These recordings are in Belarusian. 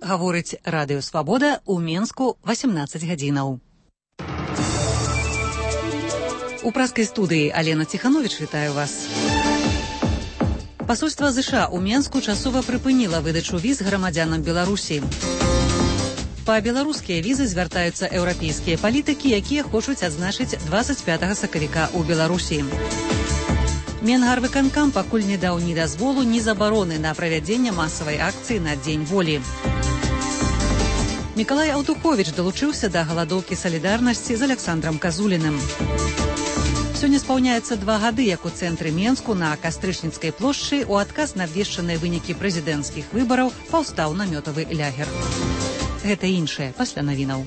гаворыць Радыё Свабода ў Менску 18 гадзінаў. У праскай студыі Алена Ціхановіч, вітаю вас. Пасольства ЗША ў Менску часова прыпыніла выдачу віз грамадзянам Беларусі. Па беларускія візы звяртаюцца еўрапейскія палітыкі, якія хочуць адзначыць 25 сакавіка ў Беларусі. Менгарвыканкам пакуль не даў ні дазволу, ні забароны на правядзенне масавай акцыі на Дзень волі. Мікалай Аўтуховіч далучыўся да галадоўкі салідарнасці з Аляксандрам Казуліным. Сёння спаўняецца 2 гады, як у цэнтры Менску на Кастрычніцкай плошчы у адказ на абвешчаныя вынікі прэзідэнцкіх выбараў паўстаў намётавы лягер. Гэта іншае пасля навінаў.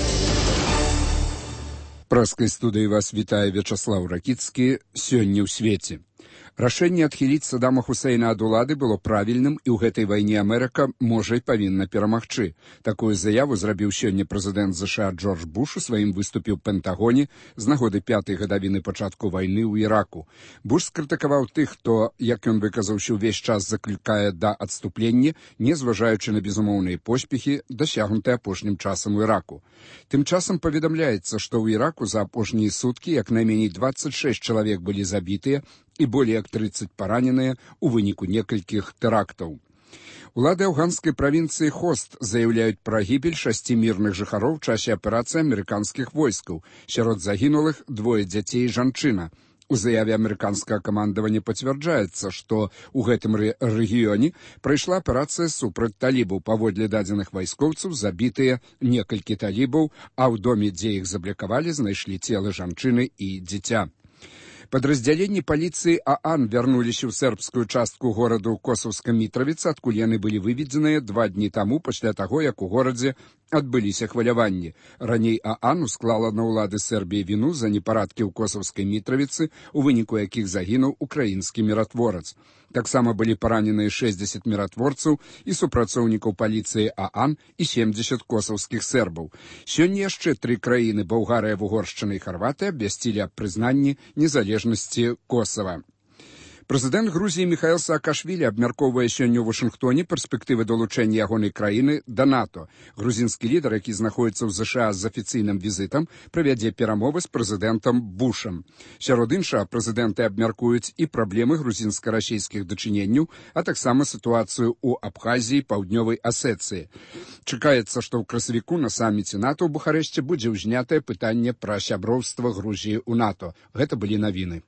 Праскай студыі вас вітае Вячаслаў Ракіцкі. Сёння ў свеце. Рашэнне адхіліць Саддама Хусейна ад улады было правільным, і ў гэтай вайне Амерыка можа і павінна перамагчы. Такую заяву зрабіў сёння прэзідэнт ЗША Джордж Буш у сваім выступе ў Пентагоне з нагоды 5-й гадавіны пачатку вайны ў Іраку. Буш скрытыкаваў тых, хто, як ён выказаўся, увесь час заклікае да адступлення, не зважаючы на безумоўныя поспехі, дасягнутыя апошнім часам у Іраку. Тым часам паведамляецца, што ў Іраку за апошнія суткі як найменей 26 чалавек былі забітыя і болей як 30 параненыя ў выніку некалькіх тэрактаў. Улады афганскай правінцыі Хост заяўляюць пра гібель 6 мірных жыхароў у часе аперацыі амерыканскіх войскаў. Сярод загінулых 2 дзяцей і жанчына. У заяве амерыканскага камандавання пацвярджаецца, што ў гэтым рэгіёне прайшла аперацыя супраць талібаў. Паводле дадзеных вайскоўцаў забітыя некалькі талібаў, а ў доме, дзе іх заблякавалі, знайшлі целы жанчыны і дзіця. Падраздзяленні паліцыі ААН вярнуліся ў сербскую частку гораду Косаўска Мітравіца, адкуль яны былі выведзеныя 2 дні таму пасля таго, як у горадзе адбыліся хваляванні. Раней ААН усклала на ўлады Сербіі віну за непарадкі ў Косаўскай Мітравіцы, у выніку якіх загінуў украінскі міратворац. Таксама былі параненыя 60 міратворцаў і супрацоўнікаў паліцыі ААН і 70 косаўскіх сербаў. Сёння яшчэ 3 краіны, Балгарыя, Вугоршчына і Харватыя, абвясцілі аб прызнанні незалежнасці Косава. Прэзідэнт Грузіі Міхаіл Саакашвілі абмяркоўвае сёння ў Вашынгтоне перспектывы далучэння ягонай краіны да НАТО. Грузінскі лідар, які знаходзіцца ў ЗША з афіцыйным візітам, правядзе перамовы з прэзідэнтам Бушам. Сярод іншага, прэзідэнты абмяркуюць і праблемы грузінска-расійскіх дачыненняў, а таксама сітуацыю ў Абхазіі, Паўднёвай Асецыі. Чакаецца, што ў красавіку на саміце НАТО ў Бухарэшце будзе ўзнятае пытанне пра сяброўства Грузіі ў НАТО. Гэта былі навіны.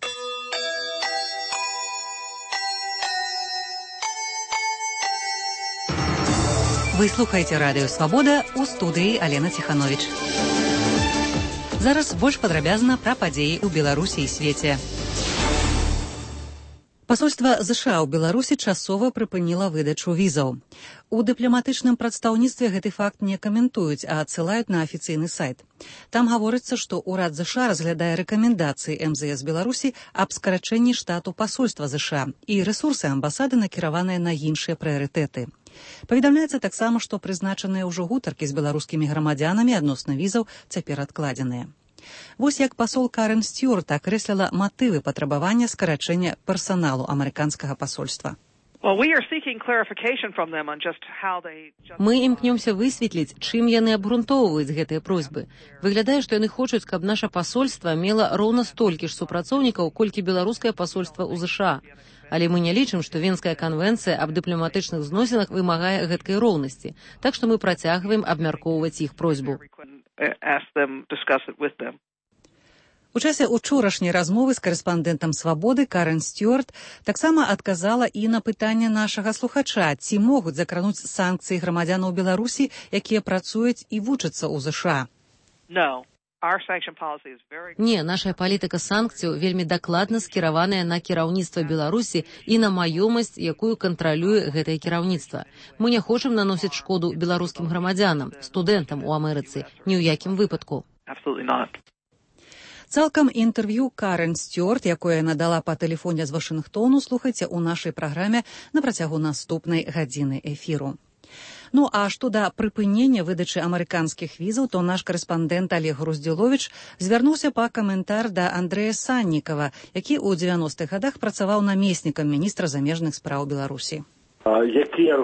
Вы слухаеце Радыё Свабода, у студыі Алена Ціхановіч. Зараз больш падрабязна пра падзеі ў Беларусі і свеце. Пасольства ЗША ў Беларусі часова прыпыніла выдачу візаў. У дыпламатычным прадстаўніцтве гэты факт не каментуюць, а адсылаюць на афіцыйны сайт. Там гаворыцца, што ўрад ЗША разглядае рэкамендацыі МЗС Беларусі аб скарачэнні штату пасольства ЗША, і рэсурсы амбасады накіраваныя на іншыя прыярытэты. Паведамляецца таксама, што прызначаныя ўжо гутаркі з беларускімі грамадзянамі адносна візаў цяпер адкладзеныя. Вось як пасол Карен Стюарт акрэсліла матывы патрабавання скарачэння персаналу амерыканскага пасольства. Мы імкнёмся высветліць, чым яны абгрунтоўваюць гэтыя просьбы. Выглядае, што яны хочуць, каб наша пасольства мела роўна столькі ж супрацоўнікаў, колькі беларускае пасольства ў ЗША. Але мы не лічым, што Венская канвенцыя аб дыпламатычных зносінах вымагае гэткай роўнасці, так што мы працягваем абмяркоўваць іх просьбу. У часе учорашняй размовы з карэспандэнтам «Свабоды» Карен Стюарт таксама адказала і на пытанне нашага слухача, ці могуць закрануць санкцыі грамадзянаў Беларусі, якія працуюць і вучацца ў ЗША. Не, наша палітыка санкцыяў вельмі дакладна скіраваная на кіраўніцтва Беларусі і на маёмасць, якую кантралюе гэтае кіраўніцтва. Мы не хочам наносіць шкоду беларускім грамадзянам, студэнтам у Амерыцы, ні ў якім выпадку. Цалкам інтэрв'ю Карен Стюарт, якое надала па тэлефоне з Вашынгтону, слухайце ў нашай праграме на працягу наступнай гадзіны эфіру. Ну, а што да прыпынення выдачы амерыканскіх візаў, то наш карэспандэнт Олег Груздзіловіч звярнуўся па каментар да Андрэя Саннікава, які ў 90-х гадах працаваў намеснікам міністра замежных спраў Беларусі. Які аргумент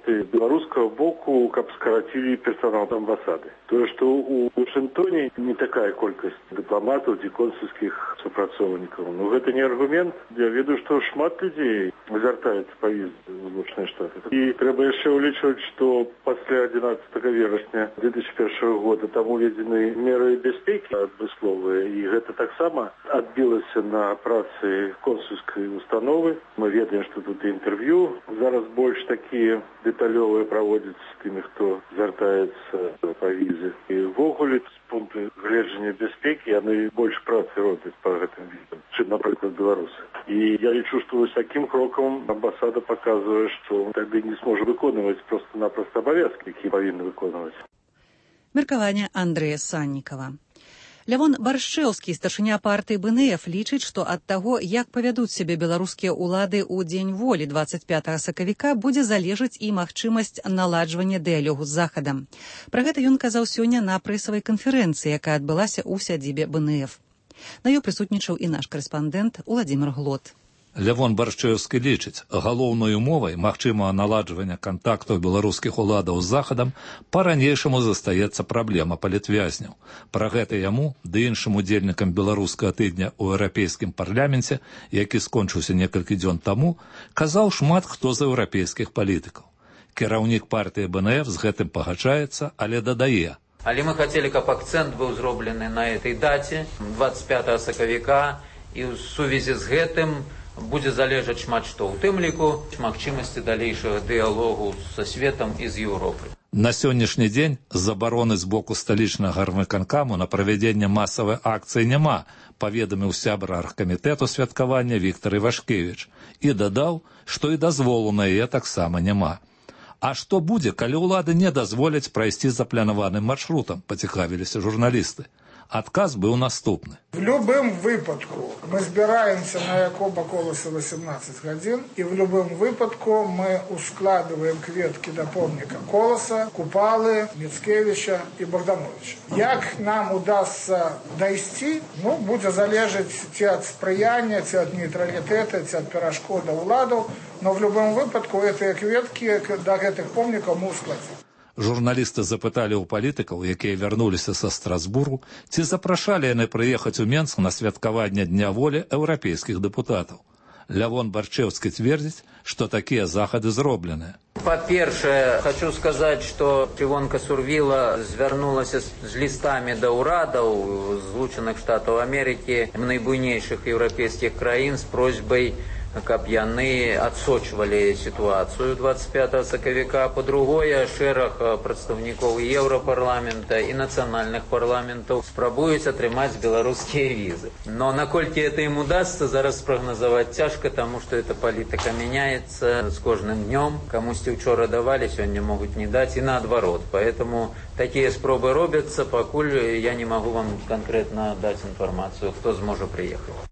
жесты белорусского боку, каб скоротили персонал амбассады. То, что у Вашингтоне не такая колькость дипломатов и консульских супрацовников. Но это не аргумент. Я веду, что шмат людей звертаются по визе в Злучные Штаты. И треба еще уличивать, что после 11 вересня 2001 года там уведены меры безпеки адмысловые. И это так само отбилось на працы консульской установы. Мы ведаем, что тут интервью зараз больше такие деталевые проводятся с теми, кто звертается по визе. І ввогуле з пункту гледжання безпеки яны больш працы робяць по гэтым відам, чым, напрыклад, беларусы. І я лічу, што вось таким крокам амбасада паказвае, што тады не зможа выконваць просто-напросто абавязкі, які павінны выконваць. Меркаванне Андрэя Саннікава. Лявон Баршчэўскі, старшыня партыі БНФ, лічыць, што ад таго, як павядуць сябе беларускія ўлады ў дзень волі 25 сакавіка, будзе залежаць і магчымасць наладжвання дыялогу з Захадам. Пра гэта ён казаў сёння на прэсавай канферэнцыі, якая адбылася ў сядзібе БНФ. На ёй прысутнічаў і наш карэспандэнт Уладзімір Глот. Лявон Баршчэўскі лічыць, галоўнай умовай магчымага наладжвання кантактаў беларускіх уладаў з Захадам па-ранейшаму застаецца праблема палітвязняў. Пра гэта яму ды іншым удзельнікам беларускага тыдня ў еўрапейскім парламенце, які скончыўся некалькі дзён таму, казаў шмат хто з еўрапейскіх палітыкаў. Кіраўнік партыі БНФ з гэтым пагаджаецца, але дадае. Але мы хацелі, каб акцэнт быў зроблены на этой даце, 25 сакавіка, і ў сувязі з гэтым будзе залежаць шмат што, у тым ліку магчымасці далейшага дыялогу са светам і з Еўропай. На сённяшні дзень забароны з боку сталічнага гарвыканкаму на правядзенне масавай акцыі няма, паведаміў сябар аргкамітэту святкавання Віктар Івашкевіч і дадаў, што і дазволу на яе таксама няма. А што будзе, калі ўлады не дазволяць прайсці запланаваным маршрутам, пацікавіліся журналісты. Адказ быў наступны. В любым выпадку мы збираемся на Якоба Колоса 18 гадзін, і в любым выпадку мы ускладываем кветкі да помніка Колоса, Купалы, Міцкевіча і Богдановича. Як нам удастся дайсці, будзе залежаць ці ад спрыяння, ці ад нейтралітэта, ці ад перашкода ўладаў, но в любым выпадку гэтыя кветкі да гэтых помнікаў мы ускладзім. Журналісты запыталі ў палітыкаў, якія вярнуліся са Страсбургу, ці запрашалі яны прыехаць у Менск на святкаванне Дня волі еўрапейскіх дэпутатаў. Лявон Баршчэўскі цвердзіць, што такія захады зробленыя. Па-першае, хочу сказаць, што Івонка Сурвіла звярнулася з лістамі да ўрадаў Злучаных Штатаў Амерыкі, найбуйнейшых еўрапейскіх краін з просьбай, каб яны адсочвалі сітуацыю 25 сакавіка. Па-другое, шэраг прадстаўнікоў Еўрапарламента і нацыянальных парламентаў спрабуюць атрымаць беларускія візы. Но наколькі это им удастся, зараз спрагназаваць цяжка, таму што эта палітыка мяняецца з кожным днём. Камусьці учора давалі, сёння могуць не даць, і наадварот. Поэтому такія спробы робяцца, пакуль я не магу вам канкрэтна даць інфармацыю, хто зможа прыехаць.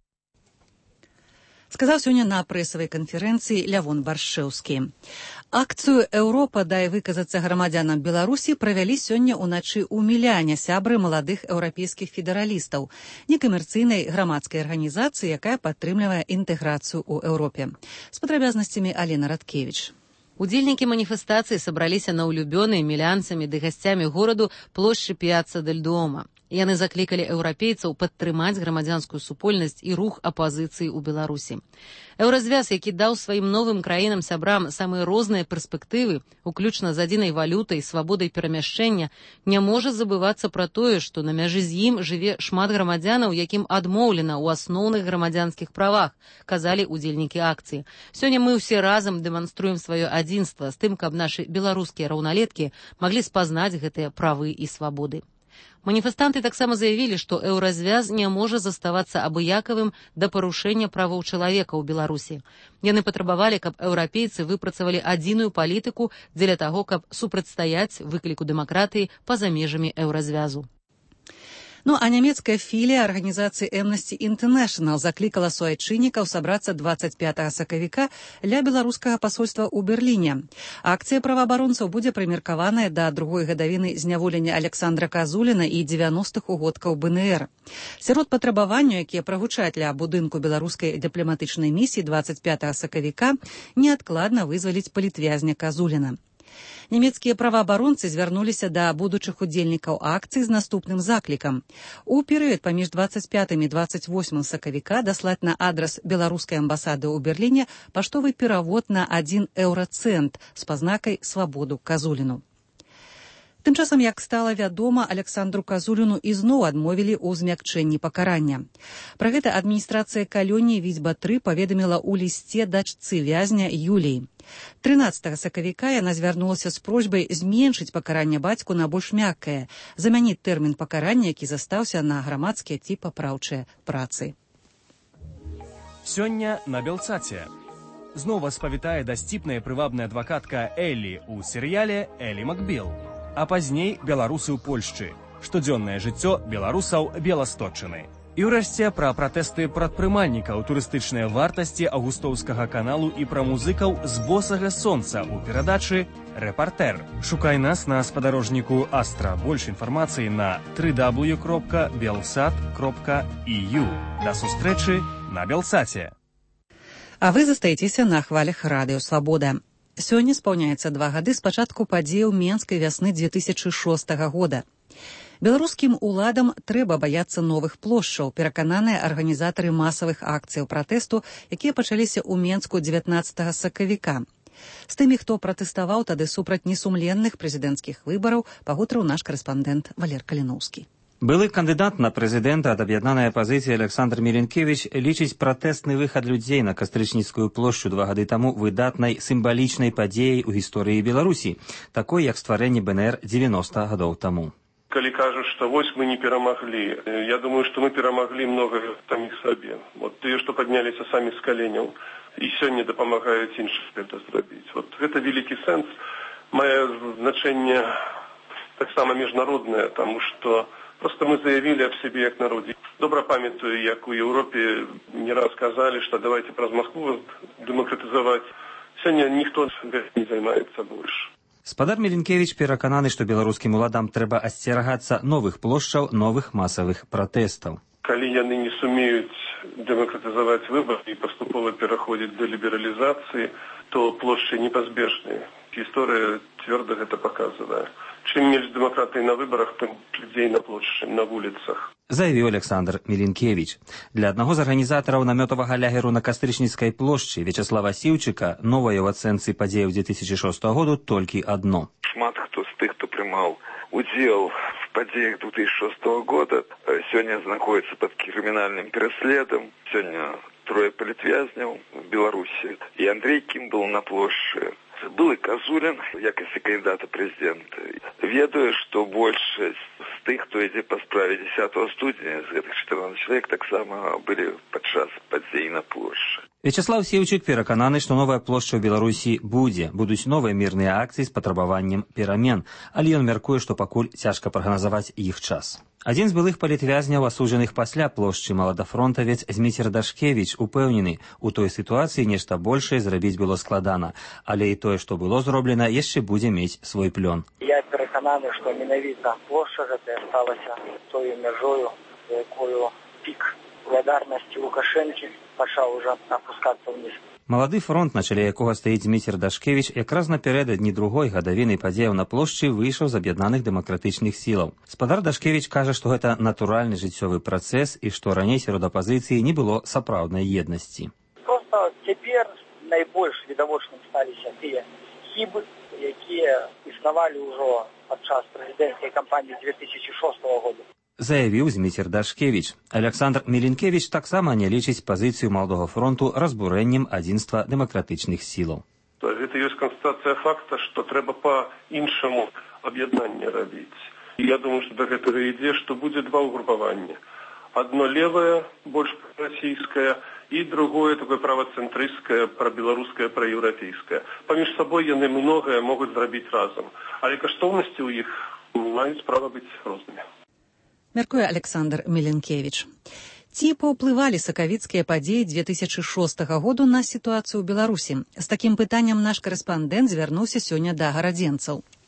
Сказаў сёння на прэсавай канферэнцыі Лявон Баршчэўскі. Акцыю «Еўропа дай выказацца грамадзянам Беларусі» правялі сёння ўначы ў Міляне сябры маладых еўрапейскіх федэралістаў, некамерцыйнай грамадскай арганізацыі, якая падтрымлівае інтэграцыю ў Еўропе. З падрабязнасцямі Алена Радкевіч. Удзельнікі маніфестацыі сабраліся на ўлюбёнай мілянцамі ды гасцямі гораду плошчы Піацца дель Дуомо. Яны заклікалі еўрапейцаў падтрымаць грамадзянскую супольнасць і рух апазіцыі ў Беларусі. Еўразвяз, які даў сваім новым краінам-сябрам самыя розныя перспектывы, уключна з адзінай валютай, свабодай перамяшчэння, не можа забывацца пра тое, што на мяжы з ім жыве шмат грамадзянаў, якім адмоўлена ў асноўных грамадзянскіх правах, казалі удзельнікі акцыі. Сёння мы ўсе разам дэманструем сваё адзінства з тым, каб нашы беларускія раўналеткі маглі спазнаць гэтыя правы і свабоды. Маніфестанты таксама заявілі, што еўразвяз не можа заставацца абыякавым да парушэння правоў чалавека ў Беларусі. Яны патрабавалі, каб еўрапейцы выпрацавалі адзіную палітыку дзеля таго, каб супрацьстаяць выкліку дэмакратыі па-за межамі еўразвязу. А нямецкая філія арганізацыі Amnesty International заклікала суайчыннікаў сабрацца 25 сакавіка ля беларускага пасольства ў Берліне. Акцыя праваабаронцаў будзе прымеркаваная да другой гадавіны зняволення Александра Казуліна і 90-х угодкаў БНР. Сярод патрабаванняў, якія прагучаць ля будынку беларускай дыпламатычнай місіі 25 сакавіка, неадкладна вызваліць палітвязня Казуліна. Нямецкія праваабаронцы звярнуліся да будучых удзельнікаў акцыі з наступным заклікам. У перыяд паміж 25 і 28 сакавіка даслаць на адрас беларускай амбасады ў Берліне паштовы перавод на 1 еўрацэнт з пазнакай «Свабоду Казуліну». Тым часам, як стала вядома, Александру Казуліну ізноў адмовілі ў змякчэнні пакарання. Пра гэта адміністрацыя калоніі Віцьба-3 паведаміла ў лісце дачцы вязня Юліі. 13 сакавіка яна звярнулася з просьбай зменшыць пакаранне бацьку на больш мяккае, замяніць тэрмін пакарання, які застаўся на грамадскія ці папраўчыя працы. Сёння на Белсаце. Зноў вас павітае дасціпная прывабная адвакатка Эллі ў серыяле «Эллі Макбіл». А пазней беларусы ў Польшчы. Штодзённае жыццё беларусаў Беласточчыны. І ўрэшце пра пратэсты прадпрымальнікаў, турыстычныя вартасці Аўгустоўскага каналу і пра музыкаў з босага сонца ў перадачы «Рэпартэр». Шукай нас на спадарожніку Астра. Больш інфармацыі на www.belsat.eu. Да сустрэчы на Белсаце. А вы застаецеся на хвалях Радыё Свабода. Сёння спаўняецца 2 гады з пачатку падзеяў Менскай вясны 2006 года. Беларускім уладам трэба баяцца новых плошчаў, перакананыя арганізатары масавых акцыяў пратэсту, якія пачаліся ў Менску 19 сакавіка. З тымі, хто пратэставаў тады супраць несумленных прэзідэнцкіх выбараў, пагутарыў наш карэспандэнт Валер Каліноўскі. Былы кандыдат на прэзідэнта ад аб'яднанай апазіцыі Александр Міленкевіч лічыць пратэсны выхад людзей на Кастрычніцкую плошчу 2 гады таму выдатнай сімвалічнай падзеяй у гісторыі Беларусі, такой як стварэнне БНР 90 гадоў таму. Калі кажуць, што вось мы не перамаглі, я думаю, што мы перамаглі многае саміх сабе. Вот тыя, што падняліся самі з каленяў і сёння дапамагаюць іншым гэта зрабіць. Вот гэта вялікі сэнс, мае значэнне таксама міжнароднае, таму што просто мы заявили об себе як народе. Добра памятаю, як у Европе не раз сказали, что давайте праз Москву демократизовать. Сегодня никто не займаецца больше. Спадар Міленкевіч перакананы, што беларускім уладам трэба асцерагацца новых плошчаў, новых масавых пратэстаў. Калі яны не сумеюць демократизовать выбор и поступово пераходзіць до либерализации, то плошчы непазбежныя. История твердо это показывает. Чем меньше демократии на выборах, тем людей на площади, на улицах. Заявіў Александр Міленкевіч. Для аднаго з арганізатараў намётавага лягеру на Кастрычніцкай плошчы Вячаслава Сіўчыка новае ў ацэнцы падзеяў 2006 году толькі адно. Шмат хто з тых, хто прымаў удзел в падзеях 2006 года, сёння знаходзіцца пад крымінальным пераследам. Сёння 3 палітвязняў в Беларусі. І Андрей Кім был на плошчы. Был и Казулин, як и кандидата президента. Ведаю, что большасць з тых, хто ідзе па справе 10 студня, з гэтых 14 чалавек таксама былі падчас падзей на плошчы. Вячаслав Сіўчык перакананы, што новая плошча ў Беларусі будзе. Будуць новыя мірныя акцыі з патрабаваннем перамен, але ён мяркуе, што пакуль цяжка прагназаваць іх час. Адзін з былых палітвязняў, асуджаных пасля плошчы, маладафронтавец Зміцер Дашкевіч, упэўнены, у той сітуацыі нешта большае зрабіць было складана, але і тое, што было зроблена, яшчэ будзе мець свой плён. Я перакананы, што менавіта плошча гэтая сталася тою мяжою, за якою пік благодарнасці Лукашэнкі пачаў ужо апускацца ўніз. Малады фронт, на чале якога стаіць Зміцер Дашкевіч, якраз напярэдадні другой гадавіны падзеяў на плошчы выйшаў з аб'яднаных дэмакратычных сілаў. Спадар Дашкевіч кажа, што гэта натуральны жыццёвы працэс і што раней сярод апазіцыі не было сапраўднай еднасці. Проста цяпер найбольш відавочным сталіся тыя хібы, якія існавалі ўжо падчас прэзідэнцкай кампаніі 2006 года. Заявіў Зміцер Дашкевіч. Александр Міленкевіч таксама не лічыць пазіцыю Маладога фронту разбурэннем адзінства дэмакратычных сілаў. Гэта ёсць канстатацыя факта, што трэба па-іншаму аб'яднанне рабіць. І я думаю, што да гэтага ідзе, што будзе два ўгрупавання. Одно левое, больш расійскае, і другое такое правацэнтрысцкае, прабеларускае, праеўрапейскае. Паміж сабой яны многае могуць зрабіць разам, але каштоўнасці ў іх маюць права быць рознымі. Мяркуе Александр Міленкевіч. Ці паўплывалі сакавіцкія падзеі 2006 году на сітуацыю ў Беларусі? З такім пытаннем наш карэспандэнт звярнуўся сёння да гарадзенцаў.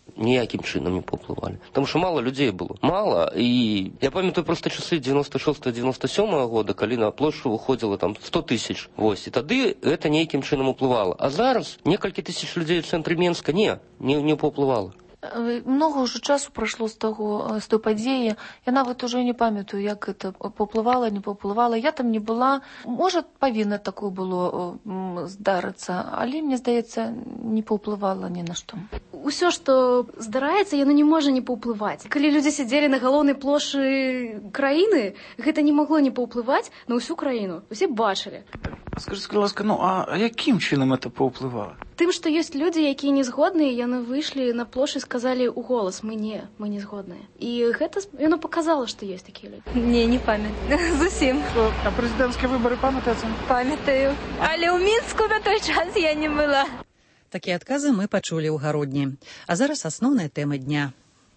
ніякім чынам не паўплывалі. Таму што мала людзей было. Мала. І я памятаю проста часы 96-97 года, калі на плошчу выходзіла там 100 тысяч. Вось. І тады гэта нейкім чынам уплывала. А зараз некалькі тысяч людзей у цэнтры Менска не паўплывала. Много ўжо часу прайшло з той падзеі. Я нават ужо не памятаю, як гэта паўплывала, не паўплывала. Я там не была. Можа, павінна такое было здарыцца, але, мне здаецца, не паўплывала ні на што. Усё, што здараецца, яно не можа не паўплываць. Калі людзі сядзелі на галоўнай плошы краіны, гэта не магло не паўплываць на ўсю краіну. Усе бачылі. Скажыце, ласка, а якім чынам это паўплывала? Тым, што ёсць людзі, якія не згодныя, яны выйшлі на плош і сказалі ў голас: мы не згодныя. І гэта яно паказала, што ёсць такія людзі. Не памятаю. Зусім. А прэзідэнцкія выбары памятаеце? Памятаю. Але ў Мінску на той час я не была. Такія адказы мы пачулі ў гародні. А зараз асноўная тэма дня.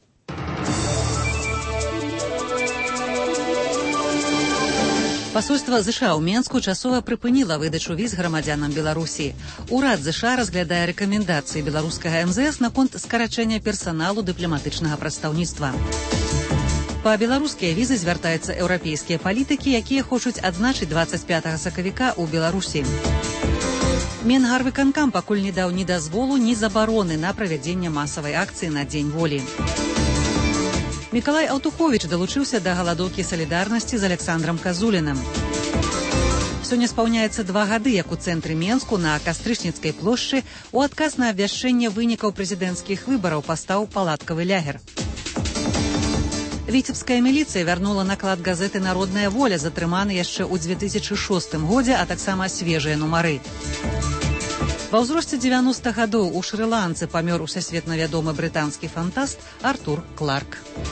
Пасольства ЗША ў Менску часова прыпыніла выдачу віз грамадзянам Беларусі. Урад ЗША разглядае рэкамендацыі беларускага МЗС наконт скарачэння персаналу дыпламатычнага прадстаўніцтва. Па беларускія візы звяртаюцца еўрапейскія палітыкі, якія хочуць адзначыць 25 сакавіка ў Беларусі. Менгарвыканкам пакуль не даў ні дазволу, ні забароны на правядзенне масавай акцыі на Дзень волі. Мікалай Аўтуховіч далучыўся да галадоўкі салідарнасці з Александрам Казуліным. Сёння спаўняецца 2 гады, як у цэнтры Менску на Кастрычніцкай плошчы у адказ на абвяшчэнне вынікаў прэзідэнцкіх выбараў пастаў палаткавы лягер. Віцебская міліцыя вярнула наклад газеты «Народная воля», затрыманы яшчэ ў 2006 годзе, а таксама свежыя нумары. Ва ўзросце 90 гадоў у Шры-Ланцы памёр усесветна вядомы брытанскі фантаст Артур Кларк.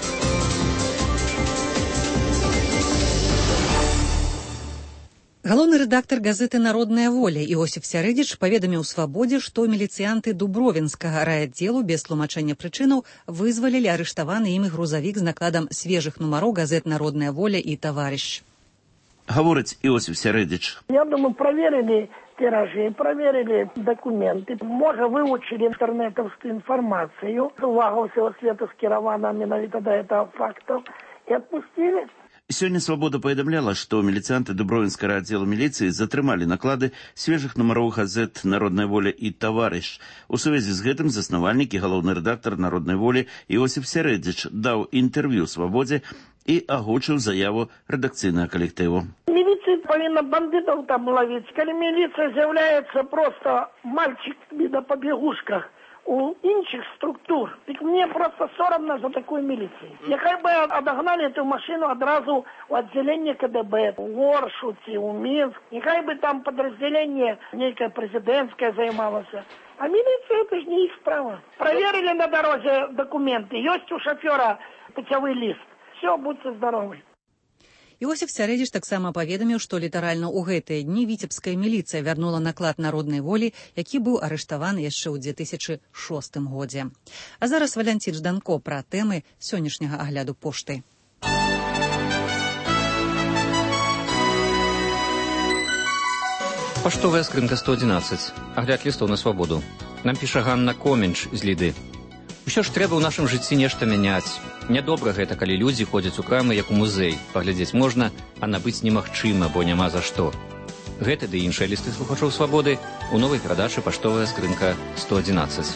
Галоўны рэдактар газеты «Народная воля» Іосіф Сярэдзіч паведаміў «Свабодзе», што міліцыянты Дубровінскага райаддзелу без тлумачэння прычынаў вызвалілі арыштаваны імі грузавік з накладам свежых нумароў газет «Народная воля» і «Таварыш». Гаворыць Іосіф Сярэдзіч. Я думаю, проверили тиражи, проверили документы, может, выучили интернетовскую информацию, увагу всего света скіравана менавіта до этого факту, и отпустили. Сёння «Свабода» паведамляла, што міліцыянты Дубровінскага аддзела міліцыі затрымалі наклады свежых нумароў газет «Народная воля» і «Таварыш». У сувязі з гэтым заснавальнік і галоўны рэдактар «Народнай волі» Іосіф Сярэдзіч даў інтэрв'ю «Свабодзе» і агучыў заяву рэдакцыйнага калектыву. Милиция повинна бандитов там ловить. Когда милиция з'является просто мальчик на побегушках у інших структур, так мне просто соромно за такую милицию. Нехай бы отогнали эту машину одразу в отделение КДБ, в Оршуте, в Минск. Нехай бы там подразделение некое президентское займалось. А милиция это же не их справа. Проверили на дороге документы. Есть у шофера путевой лист. Все, будьте здоровы. Іосіф Сярэдзіч таксама паведаміў, што літаральна ў гэтыя дні віцебская міліцыя вярнула наклад «Народнай волі», які быў арыштаваны яшчэ ў 2006 годзе. А зараз Валянцін Жданко пра тэмы сённяшняга агляду пошты. Паштовая скрынка 111. Агляд лістоў на свабоду. Нам піша Ганна Коменч з Ліды. Усё ж трэба ў нашым жыцці нешта мяняць. Нядобра гэта, калі людзі ходзяць у крамы, як у музей. Паглядзець можна, а набыць немагчыма, бо няма за што. Гэты ды іншыя лісты слухачоў свабоды у новай перадачы «Паштовая скрынка 111».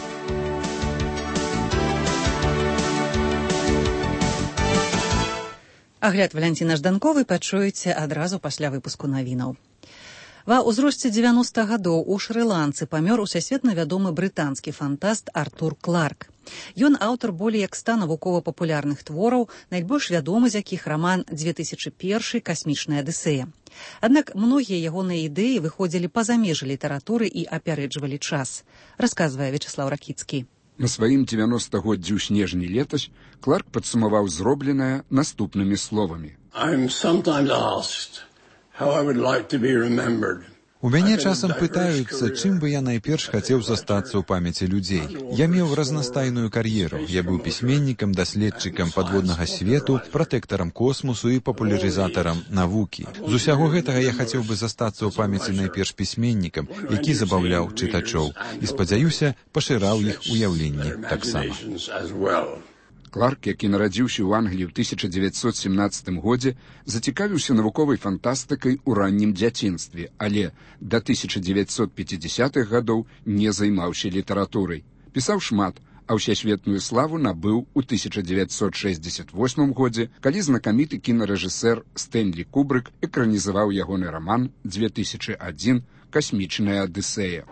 Агляд Валянціна Жданковай пачуеце адразу пасля выпуску навінаў. Ва ўзросце 90 гадоў у Шры-Ланцы памёр усесветна вядомы брытанскі фантаст Артур Кларк. Ён аўтар болей як 100 навукова-папулярных твораў, найбольш вядомы з якіх раман 2001 «Касмічная адысея». Аднак многія ягоныя ідэі выходзілі па-за межы літаратуры і апярэджвалі час, расказвае Вячаслаў Ракіцкі. На сваім 90-годдзі ў снежні летась Кларк падсумаваў зробленае наступнымі словамі. I'm sometimes asked how I would like to be remembered. У мяне часам пытаюцца, чым бы я найперш хацеў застацца ў памяці людзей. Я меў разнастайную кар'еру. Я быў пісьменнікам, даследчыкам падводнага свету, пратэктарам космосу і папулярызатарам навукі. З усяго гэтага я хацеў бы застацца ў памяці найперш пісьменнікам, які забаўляў чытачоў. І, спадзяюся, пашыраў іх уяўленні таксама. Кларк, які нарадзіўся ў Англіі ў 1917 годзе, зацікавіўся навуковай фантастыкай у раннім дзяцінстве, але да 1950-х гадоў не займаўся літаратурай. Пісаў шмат, а ўсесветную славу набыў у 1968 годзе, калі знакаміты кінарэжысэр Стэнлі Кубрык экранізаваў ягоны раман 2001 «Касмічная Адысея».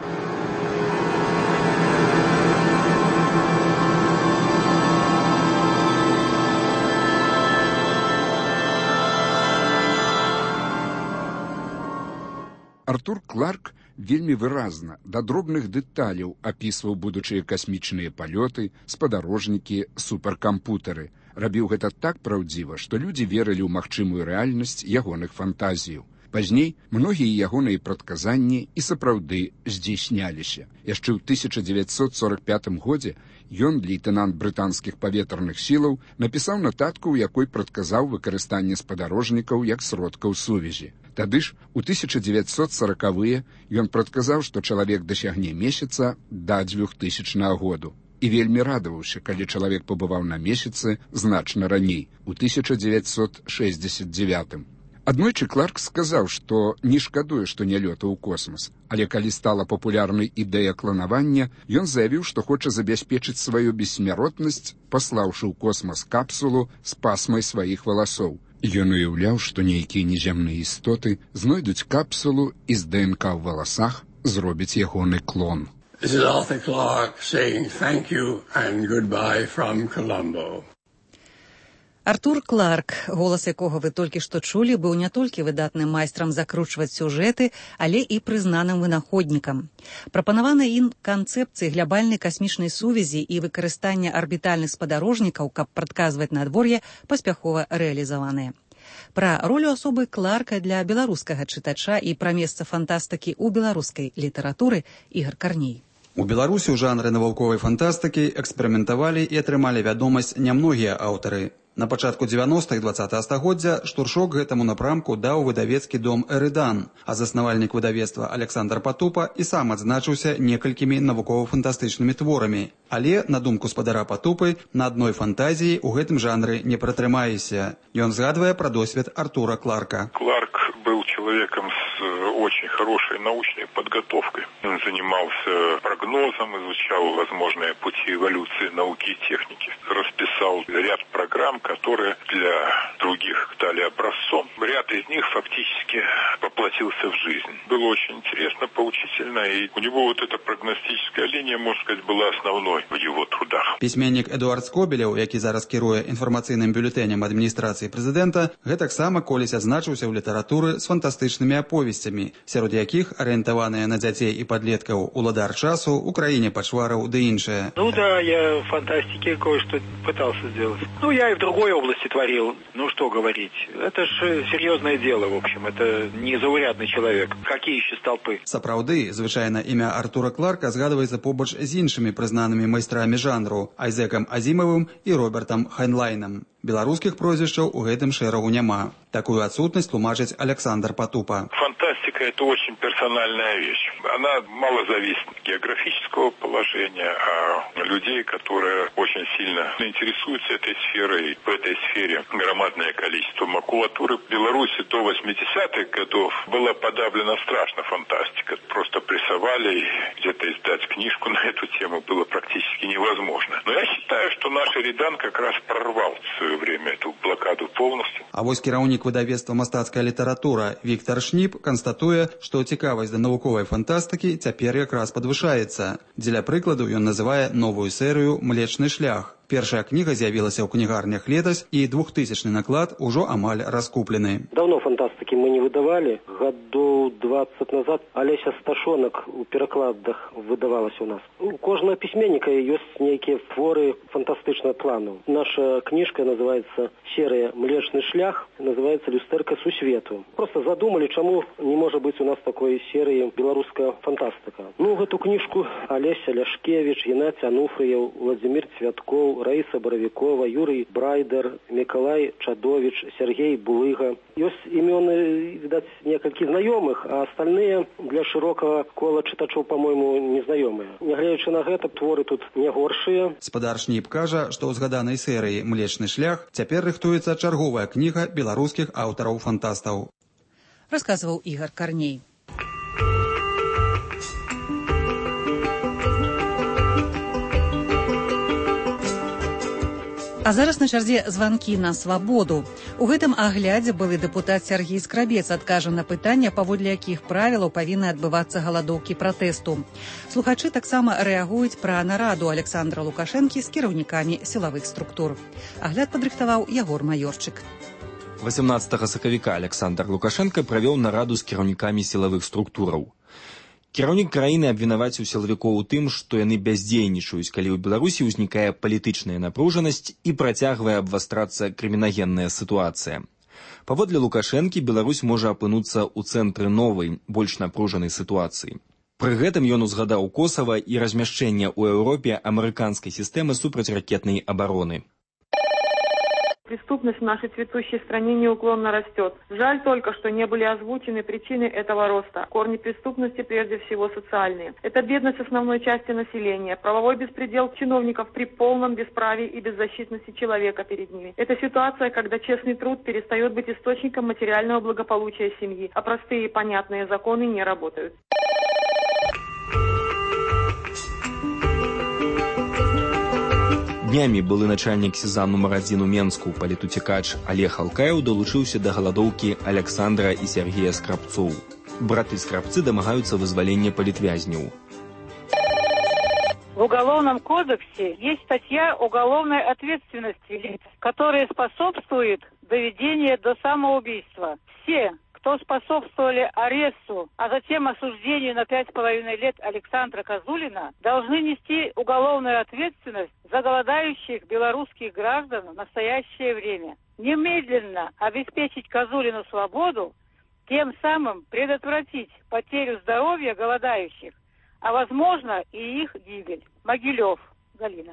Артур Кларк вельмі выразна, да дробных дэталяў апісваў будучыя касмічныя палёты, спадарожнікі, суперкампутары. Рабіў гэта так праўдзіва, што людзі верылі ў магчымую рэальнасць ягоных фантазіяў. Пазней многія ягоныя прадказанні і сапраўды здзейсняліся. Яшчэ ў 1945 годзе ён, лейтэнант брытанскіх паветраных сілаў, напісаў нататку, у якой прадказаў выкарыстанне спадарожнікаў як сродкаў сувязі. Тады ж, у 1940-е, ён прадказаў, што чалавек дасягне месяца да 2000 году. І вельмі радаваўся, калі чалавек пабываў на месяцы значна раней, у 1969. Аднойчы Кларк сказаў, што не шкадуе, што не лётаў у космас, але калі стала папулярнай ідэя кланавання, ён заявіў, што хоча забяспечыць сваю бессмяротнасць, паслаўшы ў космас капсулу з пасмай сваіх валасоў. Ён уяўляў, што нейкія неземныя істоты знойдуць капсулу і з ДНК ў валасах зробяць ягоны клон. This is Arthur Clarke saying thank you and goodbye from Colombo. Артур Кларк, голас якога вы толькі што чулі, быў не толькі выдатным майстрам закручваць сюжэты, але і прызнаным вынаходнікам. Прапанаваныя ім канцэпцыі глябальнай касмічнай сувязі і выкарыстання арбітальных спадарожнікаў, каб прадказваць надвор'е, паспяхова рэалізаваныя. Пра ролю асобы Кларка для беларускага чытача і пра месца фантастыкі ў беларускай літаратуры Ігар Карней. У Беларусі ў жанры навуковай фантастыкі эксперыментавалі і атрымалі вядомасць нямногія аўтары. На пачатку 90-х 20-го стагоддзя штуршок гэтаму напрамку даў выдавецкі дом «Эрыдан», а заснавальнік выдавецтва Александр Патупа і сам адзначыўся некалькімі навукова-фантастычнымі творамі. Але, на думку спадара Патупы, на адной фантазіі ў гэтым жанры не пратрымаешся. Ён згадвае пра досвед Артура Кларка. Кларк был человеком с очень хорошей научной подготовкой. Он занимался прогнозом, изучал возможные пути эволюции науки и техники. Расписал ряд программ, которые для других стали образцом. Ряд из них фактически воплотился в жизнь. Было очень интересно, поучительно, и у него вот эта прогностическая линия, можно сказать, была основной в его трудах. Пісьменнік Эдуард Скобелев, які зараз кіруе інфармацыйным бюлетэнем адміністрацыі прэзідэнта, гэтаксама колісь адзначыўся ў літаратуры з фантастычнымі аповесцямі, сярод якіх арыентаваныя на дзяцей і падлеткаў «Уладар часу», «У краіне пачвараў» ды іншае. Ну да, я в фантастике кое-что пытался сделать. Ну, я и в другой области творил. Ну, что говорить. Это ж серьезное дело, в общем. Это незаурядный человек. Хоккеище с толпы. Сапраўды, звычайна імя Артура Кларка згадваецца побач з іншымі прызнанымі майстрамі жанру Айзекам Азімавым і Робертам Хайнлайнам. Беларускіх прозвішчаў у гэтым шэрагу няма. Такую адсутнасць тлумачыць Александр Патупа. Фантастика – это очень персональная вещь. Она мало зависит от географического положения, а людей, которые очень сильно интересуются этой сферой. В этой сфере громадное количество макулатуры. В Беларуси до 80-х годов была подавлена страшно фантастика. Просто прессовали, где-то издать книжку на эту тему было практически невозможно. Но я считаю, что наш Эридан как раз прорвал в свое время эту блокаду полностью. А вось кіраўнік выдавецтва «Мастацкая літаратура» Віктор Шніп канстатуе, што цікавасць да навуковай фантастыкі цяпер якраз падвышаецца. Дзеля прыкладу ён называе новую серыю «Млечны шлях». Першая кніга з'явілася ў кнігарнях летась, і 2000 наклад ужо амаль раскуплены. Давно фантастыкі мы не выдавалі. Гадоў 20 назад Алеся Сташонак у перакладах выдавалася у нас. У кожнага пісьменніка ёсць нейкія творы фантастычнага плану. Наша кніжка называецца серыя «Млечны шлях», называецца «Люстэрка сусвету». Просто задумалі, чаму не можа быць у нас такой серыі беларуская фантастыка. Гэту кніжку Алеся Ляшкевіч, Геннадзь Ануфрыеў, Владзімір Цвяткоў, Раіса Баравікова, Юрый Брайдер, Мікалай Чадовіч, Сергей Булыга. Ёсць імёны, відаць, некалькі знаёмых, а астальныя для шырокага кола чытачоў, па-мойму, незнаёмыя. Нягледзячы на гэта, творы тут не горшыя. Спадар Шніп кажа, што ў згаданай серыі «Млечны шлях» цяпер рыхтуецца чарговая кніга беларускіх аўтараў-фантастаў. Расказваў Ігар Карней. А зараз на чарзе званкі на свабоду. У гэтым аглядзе былы дэпутат Сергей Скрабец адкажа на пытанне, паводле якіх правілаў павінны адбывацца галадоўкі пратэсту. Слухачы таксама рэагуюць пра нараду Александра Лукашэнкі з кіраўнікамі сілавых структур. Агляд падрыхтаваў Ягор Маёрчык. 18 сакавіка Александр Лукашенко правёў нараду з кіраўнікамі сілавых структураў. Кіраўнік краіны абвінаваціў сілавікоў у тым, што яны бяздзейнічаюць, калі ў Беларусі ўзнікае палітычная напружанасць і працягвае абвастрацца крымінагенная сітуацыя. Паводле Лукашэнкі, Беларусь можа апынуцца ў цэнтры новай, больш напружанай сітуацыі. Пры гэтым ён узгадаў Косава і размяшчэнне ў Еўропе амерыканскай сістэмы супрацьракетнай абароны. Преступность в нашей цветущей стране неуклонно растет. Жаль только, что не были озвучены причины этого роста. Корни преступности прежде всего социальные. Это бедность основной части населения, правовой беспредел чиновников при полном бесправии и беззащитности человека перед ними. Это ситуация, когда честный труд перестает быть источником материального благополучия семьи, а простые и понятные законы не работают. Днямі былы начальнік СІЗА нумар 1 у Менску, палітуцікач Олег Алкаеў далучыўся да галадоўкі Александра і Сергея Скрабцоў. Браты Скрабцы дамагаюцца вызвалення палітвязняў. В Уголовном кодексе есть статья уголовной ответственности, которая способствует доведению до самоубийства. Все, кто способствовали аресту, а затем осуждению на 5,5 лет Александра Козулина, должны нести уголовную ответственность за голодающих белорусских граждан в настоящее время. Немедленно обеспечить Козулину свободу, тем самым предотвратить потерю здоровья голодающих, а возможно и их гибель. Могилев, Галина.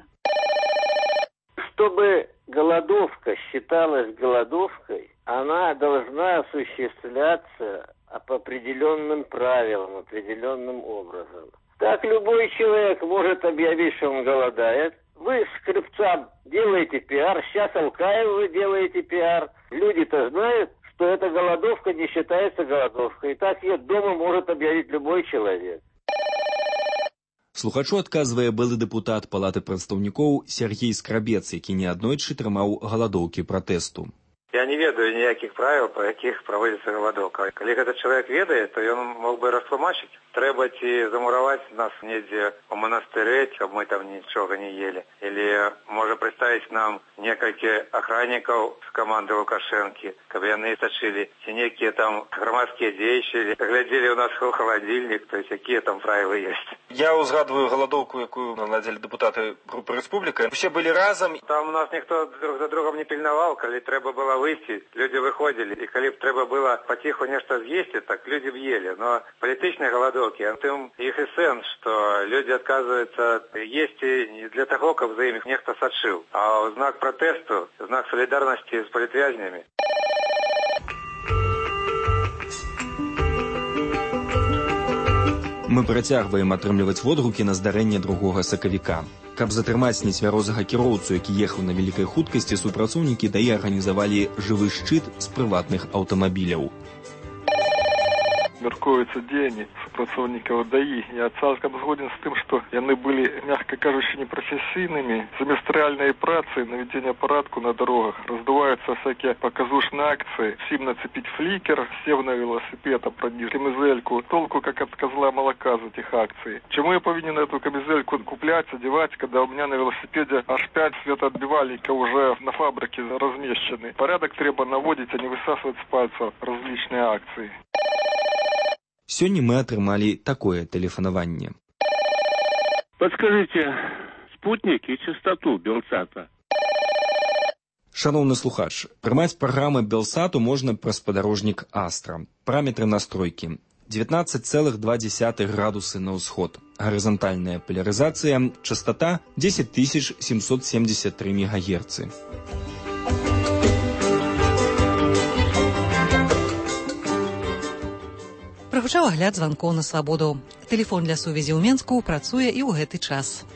Чтобы голодовка считалась голодовкой, она должна осуществляться по определенным правилам, определенным образом. Так любой человек может объявить, что он голодает. Вы Скрипцам делаете пиар, сейчас Алкаеву вы делаете пиар. Люди-то знают, что эта голодовка не считается голодовкой. И так ее дома может объявить любой человек. Слухачу адказвае былы дэпутат Палаты прадстаўнікоў Сергей Скрабец, які неаднойчы трымаў галадоўкі пратэсту. Я не ведаю ніякіх правил, по якіх праводзіцца галадоўка. Калі гэта чалавек ведае, то ён мог бы растлумачыць. Трэба ці замураваць нас недзе у манастыры, каб мы там нічога не ели. Или можа прыставіць нам некалькі ахраннікаў з каманды Лукашэнкі, каб яны сачылі, ці некія там грамадскія дзеячы глядзелі у нас у халадзільнік, то есть якія там правілы ёсць. Я узгадываю галадоўку, якую наладзілі дэпутаты групы Рэспубліка. Усе былі разам. Там у нас ніхто друг за другом не пільнаваў, калі трэба было выйсці, люди выходзілі. І калі б трэба было паціху нешта з'есці, так люди б ели. Но палітычныя галадоўкі, тым іх і сэнс, што люди адказваюцца есці не для таго, каб за імі нехта сачыў, а ў знак пратэсту, знак салідарнасці з палітвязнямі. Мы працягваем атрымліваць водгукі на здарэнне 2 сакавіка. Каб затрымаць нецвярозага кіроўцу, які ехаў на вялікай хуткасці, супрацоўнікі ДАІ арганізавалі жывы шчыт з прыватных аўтамабіляў. мяркуюцца дзеянні супрацоўнікаў ДАІ. Я цалкам згоден з тым, што яны былі, мягка кажучы, непрафесійнымі. Замест рэальнай працы, наведзення парадку на дорогах, раздуваюцца всякие показушные акции. Всем нацепить фликер, сев на велосипед, опроднить камизельку. Толку, как от козла молока за этих акций. Чему я повинен эту камизельку куплять, одевать, когда у меня на велосипеде аж 5 светоотбивальника уже на фабрике размещены. Порядок треба наводить, а не высасывать с пальцев различные акции. Сёння мы атрымалі такое тэлефанаванне. Подскажите, спутник и частоту Белсата. Шановны слухач, прымаць праграмы Белсату можна праз спадарожнік Астра. Параметры настройкі. 19,2 градусы на ўсход. Гарызантальная полярызацыя, частота 10773 МГц. Прагучаў агляд званкоў на свабоду. Тэлефон для сувязі ў Менску працуе і ў гэты час.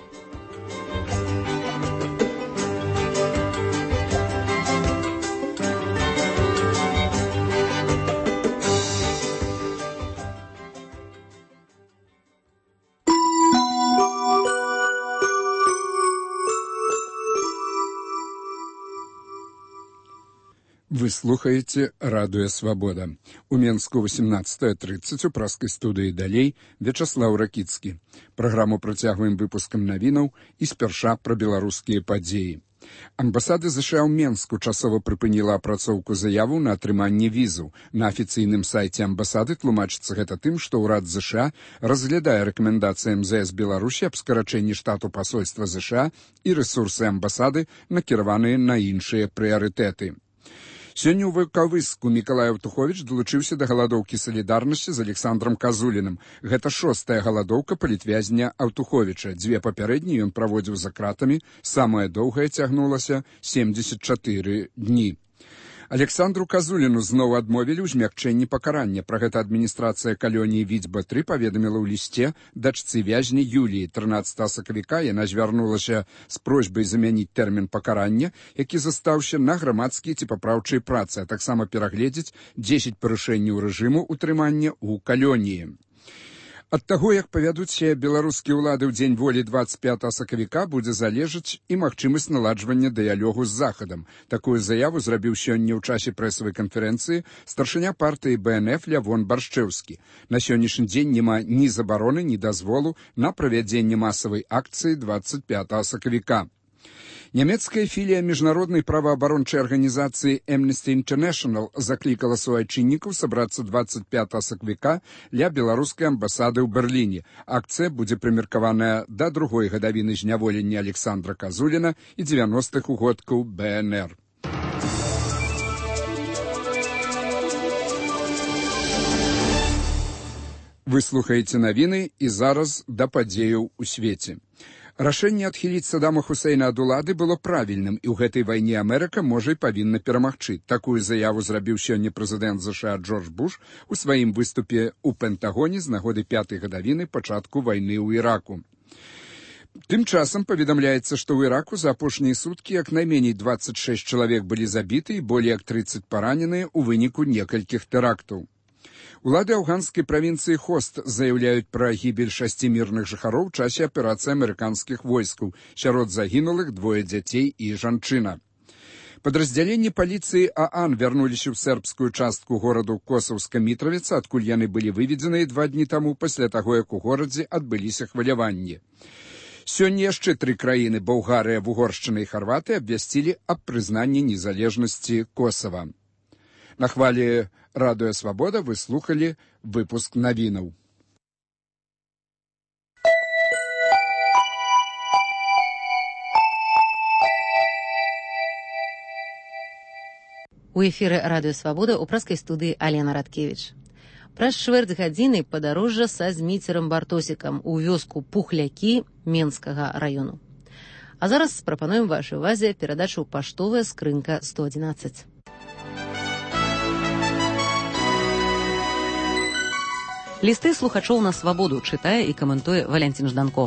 Вы слухаеце радыё «Свабода». У Менску 18:30 у праскай студыі далей Вячаслаў Ракіцкі. Праграму працягваем выпускам навінаў і спярша пра беларускія падзеі. Амбасада США ў Менску часова прыпыніла апрацоўку заяву на атрыманне візу. На афіцыйным сайце амбасады тлумачыцца гэта тым, што ўрад США разглядае рэкамендацыі МЗС Беларусі аб скарачэнні штату пасольства США і рэсурсы амбасады накіраваныя на іншыя прыярытэты. Сёння ў Ваўкавыску Мікалай Аўтуховіч далучыўся да галадоўкі салідарнасці з Александром Казуліным. Гэта 6-я галадоўка палітвязня Аўтуховіча. 2 папярэднія ён праводзіў за кратамі, самая доўгая цягнулася 74 дні. Александру Казуліну зноў адмовілі ў змякчэнні пакарання. Пра гэта адміністрацыя калоніі Відзьба-3 паведаміла ў лісце дачцы вязні Юліі. 13 сакавіка яна звярнулася з просьбай замяніць тэрмін пакарання, які застаўся на грамадскія ці папраўчыя працы, а таксама перагледзець 10 парушэнняў рэжыму ўтрымання ў калоніі. Ад таго, як павядуць себе беларускія ўлады ў дзень волі 25 сакавіка, будзе залежаць і магчымасць наладжвання дыялогу з Захадам. Такую заяву зрабіў сёння ў часе прэсавай канферэнцыі старшыня партыі БНФ Лявон Баршчэўскі. На сённяшні дзень няма ні забароны, ні дазволу на правядзенне масавай акцыі 25 сакавіка. Нямецкая філія міжнароднай праваабарончай арганізацыі Amnesty International заклікала суайчыннікаў сабрацца 25 сакавіка ля беларускай амбасады ў Берліне. Акцыя будзе прымеркаваная да другой гадавіны зняволення Александра Казуліна і 90-х угодкаў БНР. Вы слухаеце навіны і зараз да падзеяў у свеце. Рашэнне адхіліць Саддама Хусейна ад улады было правільным, і ў гэтай вайне Амерыка можа і павінна перамагчы. Такую заяву зрабіў сёння прэзідэнт США Джордж Буш у сваім выступе ў Пентагоне з нагоды 5-й гадавіны пачатку вайны ў Іраку. Тым часам паведамляецца, што ў Іраку за апошнія суткі як найменей 26 чалавек былі забіты і болей як 30 параненыя ў выніку некалькіх тэрактаў. Улады афганскай правінцыі Хост заяўляюць пра гібель 6 мірных жыхароў у часе аперацыі амерыканскіх войскаў. Сярод загінулых 2 дзяцей і жанчына. Падраздзяленні паліцыі ААН вярнуліся ў сербскую частку гораду Косаўска-Мітравіца, адкуль яны былі выведзеныя 2 дні таму пасля таго, як у горадзе адбыліся хваляванні. Сёння яшчэ 3 краіны – Балгарыя, Вугоршчына і Харватыя – абвясцілі аб прызнанні незалежнасці Косава. На хвалі радыё «Свабода» вы слухалі выпуск навінаў. У эфіры радыё «Свабода» у праскай студыі Алена Радкевіч. Праз чвэрць гадзіны падарожжа са Зміцерам Бартосікам у вёску Пухлякі Менскага раёну. А зараз прапануем вашай увазе перадачу «Паштовая скрынка 111». Лісты слухачоў на свабоду чытае і каментуе Валянцін Жданко.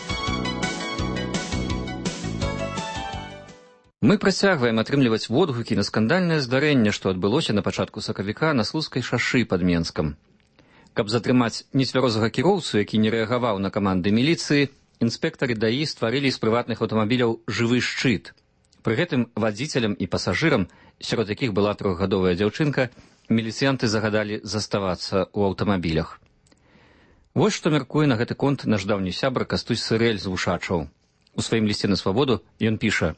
Мы працягваем атрымліваць водгукі на скандальнае здарэнне, што адбылося на пачатку сакавіка на Слуцкай шашы пад Менскам. Каб затрымаць нецвярозага кіроўцу, які не рэагаваў на каманды міліцыі, інспектары ДАІ стварылі з прыватных аўтамабіляў жывы шчыт. Пры гэтым вадзіцелям і пасажырам, сярод якіх была 3гадовая дзяўчынка, міліцыянты загадалі заставацца ў аўтамабілях. Вось што мяркуе на гэты конт наш даўні сябра Кастусь Сырэль з Вушачаў. У сваім лісце на свабоду ён піша: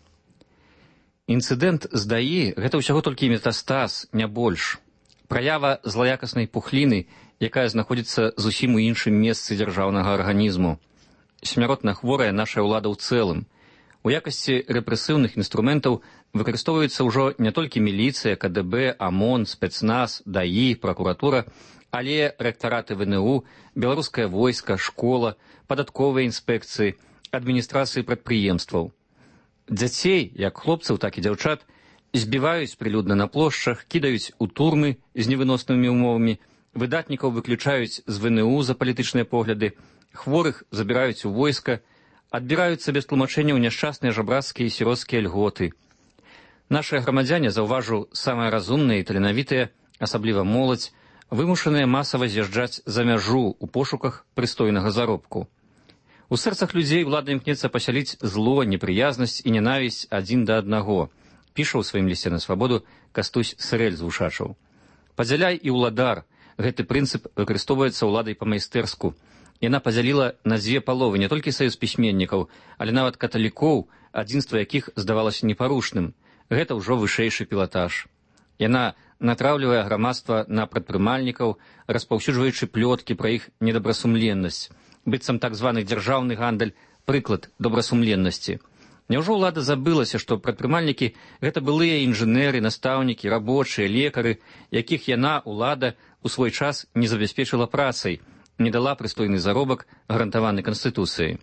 «Інцыдэнт з ДАІ – гэта ўсяго толькі метастаз, не больш. Праява злаякаснай пухліны, якая знаходзіцца зусім у іншым месцы дзяржаўнага арганізму. Смяротна хворая наша ўлада ў цэлым. У якасці рэпрэсіўных інструментаў выкарыстоўваецца ўжо не толькі міліцыя, КДБ, АМОН, спецназ, ДАІ, пракуратура, але рэктараты ВНУ, беларускае войска, школа, падатковыя інспекцыі, адміністрацыі прадпрыемстваў. Дзяцей, як хлопцаў, так і дзяўчат, збіваюць прылюдна на плошчах, кідаюць у турмы з невыноснымі ўмовамі, выдатнікаў выключаюць з ВНУ за палітычныя погляды, хворых забіраюць у войска, адбіраюцца без тлумачэнняў няшчасныя жабрацкія і сіроцкія льготы. Нашыя грамадзяне, заўважу, самыя разумныя і таленавітыя, асабліва моладзь, вымушаныя масава з'язджаць за мяжу ў пошуках прыстойнага заробку. У сэрцах людзей ўлада імкнецца пасяліць зло, непрыязнасць і нянавісць адзін да аднаго, піша ў сваім лісце на свабоду Кастусь Сырэль з Вушачаў. Падзяляй і ўладар. Гэты прынцып выкарыстоўваецца ўладай па-майстэрску. Яна падзяліла на дзве паловы не толькі саюз пісьменнікаў, але нават каталікоў, адзінства якіх здавалася непарушным. Гэта ўжо вышэйшы пілатаж. Яна натраўлівае грамадства на прадпрымальнікаў, распаўсюджваючы плёткі пра іх недобрасумленнасць. Быццам так званы дзяржаўны гандаль – прыклад добрасумленнасці. Няўжо ўлада забылася, што прадпрымальнікі – гэта былыя інжынеры, настаўнікі, рабочыя, лекары, якіх яна, улада, у свой час не забяспечыла працай, не дала прыстойны заробак, гарантаваны Канстытуцыяй.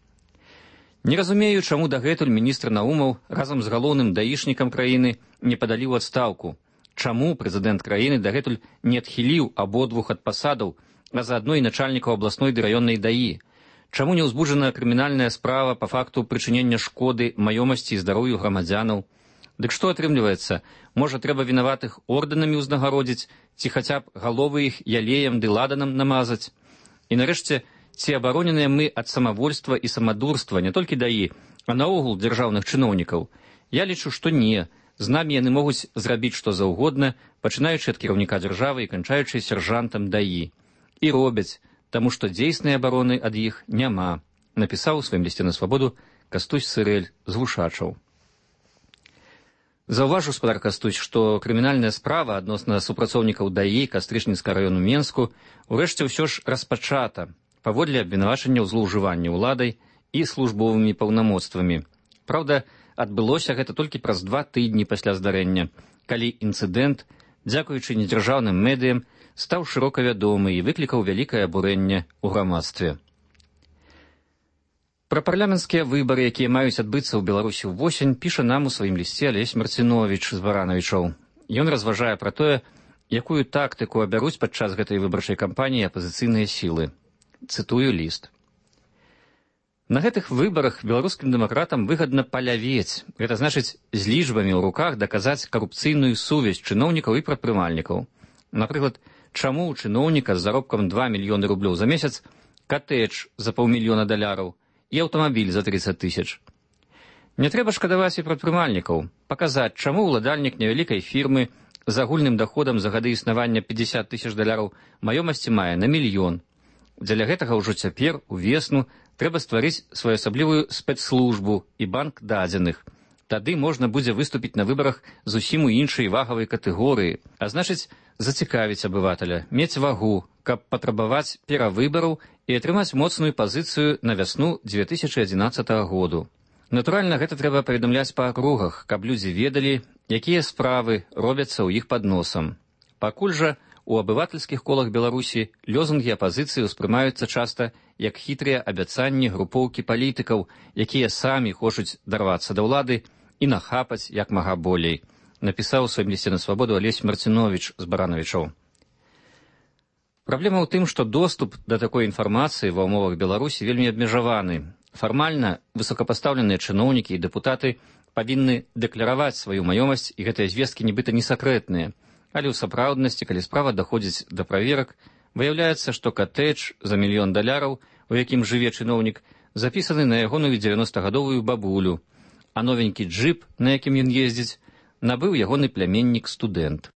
Не разумею, чаму дагэтуль міністр Наумаў разам з галоўным даішнікам краіны не падалі ў адстаўку. Чаму прэзідэнт краіны дагэтуль не адхіліў абодвух ад пасадаў, а заадно і начальнікаў абласной ды раённай ДАІ? Чаму не ўзбуджана крымінальная справа па факту прычынення шкоды маёмасці і здароўю грамадзянаў? Дык што атрымліваецца? Можа, трэба вінаватых ордэнамі ўзнагародзіць, ці хаця б галовы іх ялеем ды ладанам намазаць? І нарэшце, ці абароненыя мы ад самавольства і самадурства не толькі ДАІ, а наогул дзяржаўных чыноўнікаў? Я лічу, што не. З намі яны могуць зрабіць што заўгодна, пачынаючы ад кіраўніка дзяржавы і канчаючы сяржантам ДАІ. І робяць, таму што дзейснай абароны ад іх няма, напісаў у сваім лісце на свабоду Кастусь Сырэль з Вушачаў. Заўважу, спадар Кастусь, што крымінальная справа адносна супрацоўнікаў ДАІ Кастрычніцкага раёну Менску урэшце ўсё ж распачата паводле абвінавачанняў злоўжывання ўладай і службовымі паўнамоцтвамі. Праўда, адбылося гэта толькі праз 2 тыдні пасля здарэння, калі інцыдэнт, дзякуючы недзяржаўным медыям, стаў шырока вядомы і выклікаў вялікае абурэнне ў грамадстве. Пра парламенцкія выбары, якія маюць адбыцца ў Беларусі ўвосень, піша нам у сваім лісце Алесь Марціновіч з Баранавічаў. Ён разважае пра тое, якую тактыку абяруць падчас гэтай выбарчай кампаніі апазіцыйныя сілы. Цытую ліст. На гэтых выбарах беларускім дэмакратам выгадна палявець, гэта значыць з лічбамі ў руках даказаць карупцыйную сувязь чыноўнікаў і прадпрымальнікаў. Напрыклад, чаму ў чыноўніка з заробкам 2 мільёны рублёў за месяц катэдж за $500 000 і аўтамабіль за 30 000. Не трэба шкадаваць і прадпрымальнікаў, паказаць, чаму ўладальнік невялікай фірмы з агульным даходам за гады існавання $50 000 маёмасці мае на 1 мільён. Дзеля гэтага ўжо цяпер, увесну, трэба стварыць своеасаблівую спецслужбу і банк дадзеных. Тады можна будзе выступіць на выбарах зусім у іншай вагавай катэгорыі, а значыць, зацікавіць абывателя, мець вагу, каб патрабаваць перавыбараў і атрымаць моцную пазіцыю на вясну 2011 году. Натуральна, гэта трэба паведамляць па акругах, каб людзі ведалі, якія справы робяцца ў іх пад носам. Пакуль жа у абывательскіх колах Беларусі лёзунгі апазіцыі ўспрымаюцца часта як хітрыя абяцанні групоўкі палітыкаў, якія самі хочуць дарвацца да ўлады і нахапаць як мага болей, напісаў у сваім лісце на свабоду Алесь Марціновіч з Баранавічаў. Праблема ў тым, што доступ да такой інфармацыі ва ўмовах Беларусі вельмі абмежаваны. Фармальна высокапастаўленыя чыноўнікі і дэпутаты павінны дэклараваць сваю маёмасць, і гэтыя звесткі нібыта не сакрэтныя. Але ў сапраўднасці, калі справа даходзіць да праверак, Выяўляецца, што катэдж за $1 мільён, у якім жыве чыноўнік, запісаны на ягоную 90-гадовую бабулю, а новенькі джип, на якім ён ездзіць, набыў ягоны пляменнік-студэнт.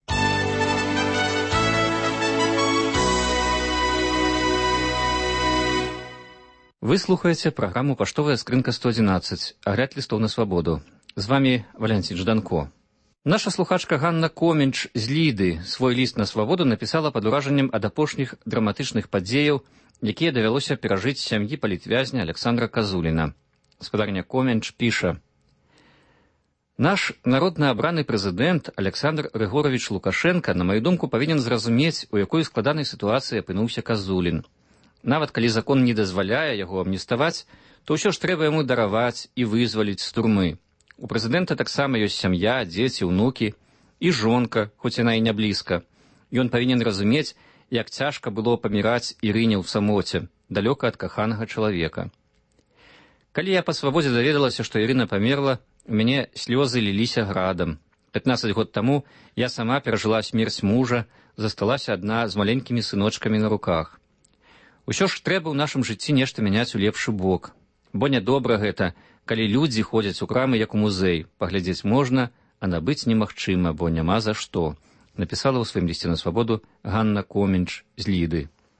Вы слухаеце праграму «Паштовая скрынка 111», агляд лістоў на свабоду. З вами Валянцін Жданко. Наша слухачка Ганна Коменч з Ліды свой ліст на свабоду напісала пад уражаннем ад апошніх драматычных падзеяў, якія давялося перажыць сям'і палітвязня Александра Казуліна. Спадарня Коменч піша: «Наш народна абраны прэзідэнт Александр Григорович Лукашенко, на маю думку, павінен зразумець, у якой складанай сітуацыі апынуўся Казулін. Нават калі закон не дазваляе яго амніставаць, то ўсё ж трэба яму дараваць і вызваліць з турмы. У прэзідэнта таксама ёсць сям'я, дзеці, унукі і жонка, хоць яна і не блізка. Ён павінен разумець, як цяжка было паміраць Ірыне ў самоце, далёка ад каханага чалавека. Калі я па свабодзе даведалася, што Ірына памерла, у мяне слёзы ліліся градам. 15 год таму я сама перажыла смерць мужа, засталася адна з маленькімі сыночкамі на руках. Усё ж трэба ў нашым жыцці нешта мяняць у лепшы бок. Бо нядобра гэта, калі людзі ходзяць у крамы як у музей. Паглядзець можна, а набыць немагчыма, бо няма за што. Напісала ў сваім лісце на свабоду Ганна Коменч з Ліды.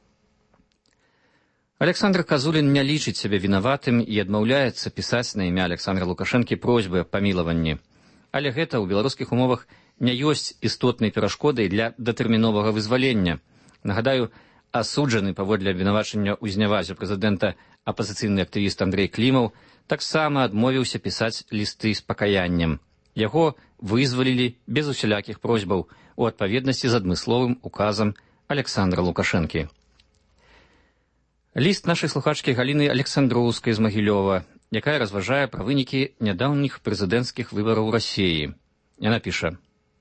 Александр Казулін не лічыць сябе вінаватым і адмаўляецца пісаць на імя Александра Лукашэнкі просьбы аб памілаванні. Але гэта ў беларускіх умовах не ёсць істотнай перашкодай для датэрміновага вызвалення. Нагадаю, асуджаны паводле абвінавачання ў знявазе прэзідэнта апазіцыйны актывіст Андрэй Клімаў таксама адмовіўся пісаць лісты з пакаяннем. Яго вызвалілі без усялякіх просьбаў у адпаведнасці з адмысловым указам Александра Лукашэнкі. Ліст нашай слухачкі Галіны Александроўскай з Магілёва, якая разважае пра вынікі нядаўніх прэзідэнцкіх выбараў у Расіі. Яна піша: